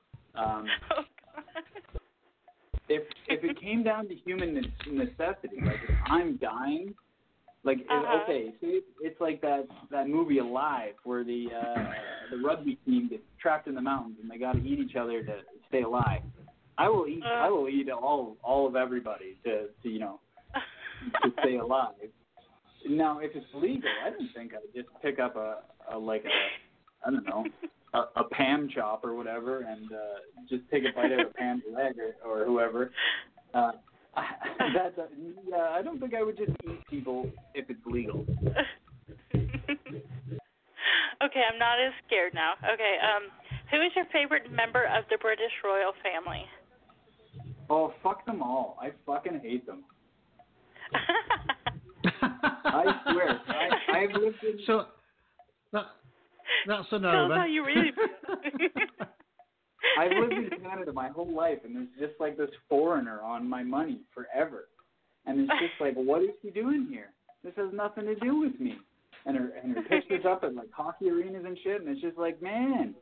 [SPEAKER 10] If it came down to human necessity, like if I'm dying, like okay, so it's like that movie Alive where the rugby team gets trapped in the mountains and they got to eat each other to stay alive. I will eat all of everybody to stay alive. Now, if it's legal, I don't think I'd just pick up a Pam chop or whatever and just take a bite out of Pam's leg or whoever. I don't think I would just eat people if it's legal.
[SPEAKER 4] Okay, I'm not as scared now. Okay, who is your favorite member of the British royal family?
[SPEAKER 10] Oh, fuck them all. I fucking hate them. I swear. I've lived in...
[SPEAKER 3] So, that's a no.
[SPEAKER 4] Tell us how you really
[SPEAKER 10] I've lived in Canada my whole life, and there's just like this foreigner on my money forever. And it's just like, what is he doing here? This has nothing to do with me. And her pictures up at like hockey arenas and shit, and it's just like, man,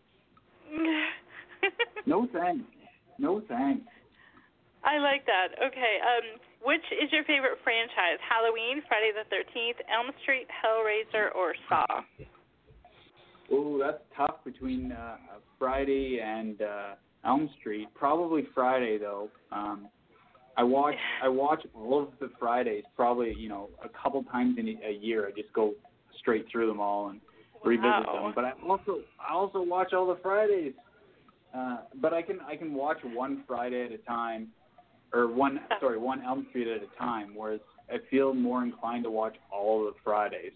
[SPEAKER 10] no thanks. No thanks.
[SPEAKER 4] I like that. Okay, which is your favorite franchise? Halloween, Friday the 13th, Elm Street, Hellraiser, or Saw?
[SPEAKER 10] Oh, that's tough between Friday and Elm Street. Probably Friday though. I watch all of the Fridays probably, a couple times in a year. I just go straight through them all and revisit them. But I also watch all the Fridays. But I can watch one Friday at a time, or one Elm Street at a time, whereas I feel more inclined to watch all of the Fridays.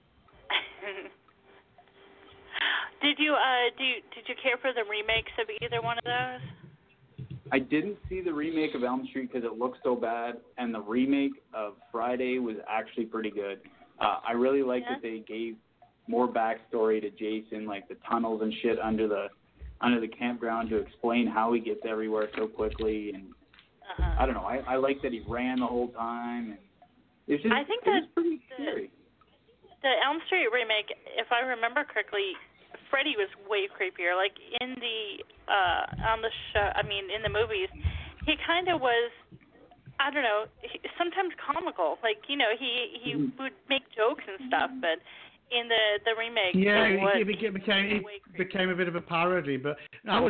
[SPEAKER 4] Did you care for the remakes of either one of those?
[SPEAKER 10] I didn't see the remake of Elm Street because it looked so bad, and the remake of Friday was actually pretty good. I really liked that they gave more backstory to Jason, like the tunnels and shit under the campground to explain how he gets everywhere so quickly, and I don't know. I like that he ran the whole time. And it was pretty scary.
[SPEAKER 4] The Elm Street remake, if I remember correctly, Freddy was way creepier. Like in the on the show, in the movies, he kind of was, I don't know, sometimes comical. Like he would make jokes and stuff, but in the remake,
[SPEAKER 3] it became a bit of a parody. But I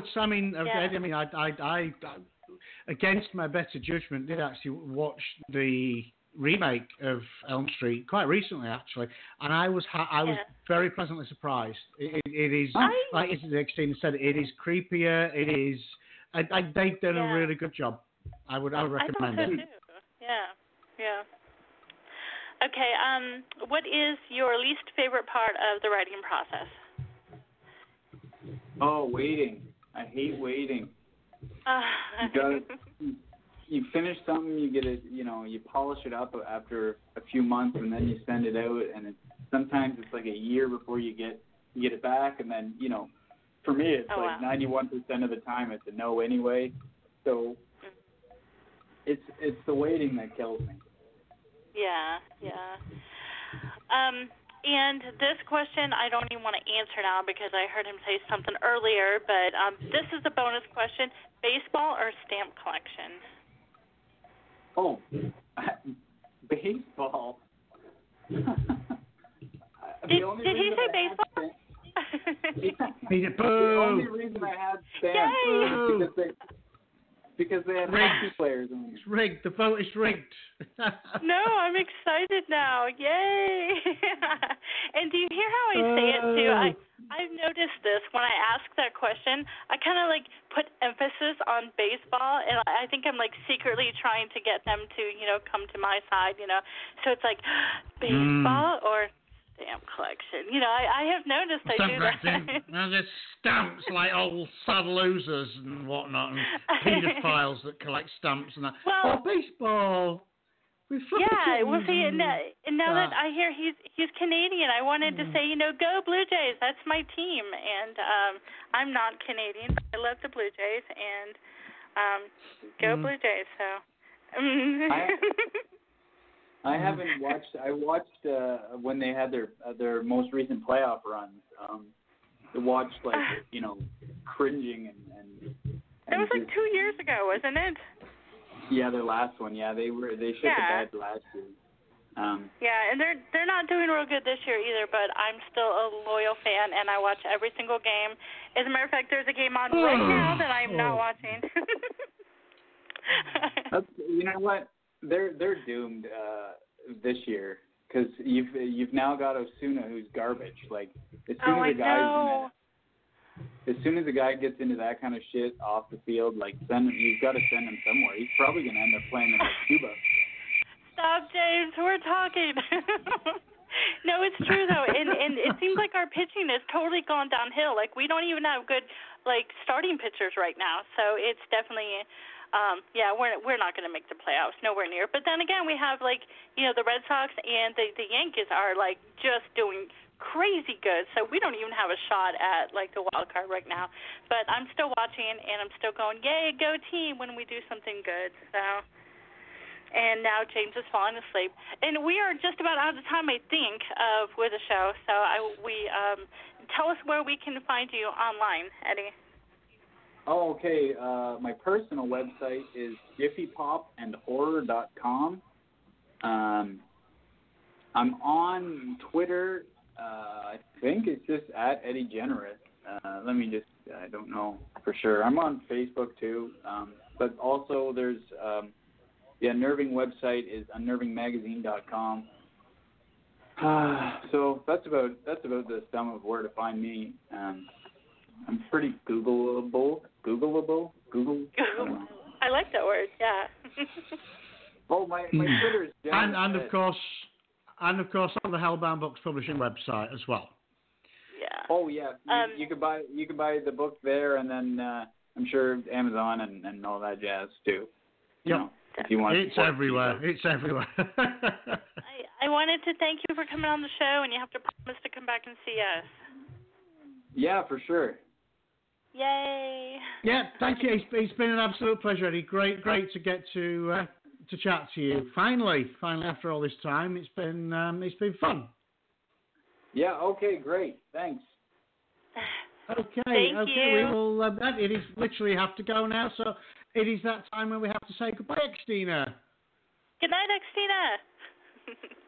[SPEAKER 3] against my better judgment, did actually watch the remake of Elm Street quite recently, actually, and I was very pleasantly surprised. It is like Christina said, it is creepier. It is. They've done a really good job. I would recommend it.
[SPEAKER 4] Too. Yeah. Okay. What is your least favorite part of the writing process?
[SPEAKER 10] Oh, waiting. I hate waiting. You finish something, you get it, you polish it up after a few months, and then you send it out, and sometimes it's like a year before you get it back, and then for me it's 91% of the time it's a no anyway. So it's the waiting that kills me.
[SPEAKER 4] Yeah. And this question I don't even want to answer now because I heard him say something earlier, but this is a bonus question: baseball or stamp collection?
[SPEAKER 10] Oh, baseball.
[SPEAKER 4] Did he say baseball?
[SPEAKER 10] The only reason I had stamps is because they had hockey players in it.
[SPEAKER 3] It's rigged. The vote is rigged.
[SPEAKER 4] No, I'm excited now. Yay! And do you hear how I say it too? I've noticed this when I ask that question. I kind of put emphasis on baseball, and I think I'm secretly trying to get them to come to my side. So it's baseball or stamp collection. I have noticed I do that.
[SPEAKER 3] There's stamps like old sad losers and whatnot, and pedophiles that collect stamps and that.
[SPEAKER 4] Well,
[SPEAKER 3] baseball.
[SPEAKER 4] Yeah, well, see, and now that I hear he's Canadian, I wanted to say, go Blue Jays. That's my team, and I'm not Canadian, but I love the Blue Jays, and go Blue Jays. So.
[SPEAKER 10] I haven't watched. I watched when they had their most recent playoff runs. I watched cringing and
[SPEAKER 4] it was 2 years ago, wasn't it?
[SPEAKER 10] Yeah, their last one. Yeah, they shit the bed last year.
[SPEAKER 4] Yeah, and they're not doing real good this year either. But I'm still a loyal fan, and I watch every single game. As a matter of fact, there's a game on right now that I'm not watching.
[SPEAKER 10] You know what? They're doomed this year because you've now got Osuna who's garbage. As soon as a guy gets into that kind of shit off the field, you've got to send him somewhere. He's probably going to end up playing in Cuba.
[SPEAKER 4] Stop, James. We're talking. No, it's true though, and it seems like our pitching has totally gone downhill. We don't even have good starting pitchers right now. So it's definitely, we're not going to make the playoffs, nowhere near. But then again, we have the Red Sox and the Yankees are just doing crazy good. So we don't even have a shot at the wild card right now. But I'm still watching and I'm still going, yay, go team when we do something good. So. And now James is falling asleep. And we are just about out of time, I think, with the show. So tell us where we can find you online, Eddie.
[SPEAKER 10] Oh, okay. My personal website is jiffypopandhorror.com. I'm on Twitter. I think it's just at Eddie Generous. Let me just, I don't know for sure. I'm on Facebook too. But also there's... the Unnerving website is unnervingmagazine.com. So that's about the sum of where to find me. I'm pretty Googleable. Google.
[SPEAKER 4] I like that word. Yeah.
[SPEAKER 10] Oh, my Twitter is
[SPEAKER 3] and of course on the Hellbound Books Publishing website as well.
[SPEAKER 4] Yeah.
[SPEAKER 10] Oh yeah. You could buy the book there, and then I'm sure Amazon and all that jazz too. You know. If you want
[SPEAKER 3] it's everywhere. It's everywhere.
[SPEAKER 4] I wanted to thank you for coming on the show, and you have to promise to come back and see us.
[SPEAKER 10] Yeah, for sure.
[SPEAKER 4] Yay!
[SPEAKER 3] Yeah, thank you. It's been an absolute pleasure, Eddie. Great to get to chat to you. Finally, after all this time, it's been fun.
[SPEAKER 10] Yeah. Okay. Great. Thanks.
[SPEAKER 3] Okay.
[SPEAKER 4] Thank you.
[SPEAKER 3] We will. It is literally have to go now. So. It is that time when we have to say goodbye, Xtina.
[SPEAKER 4] Good night, Xtina.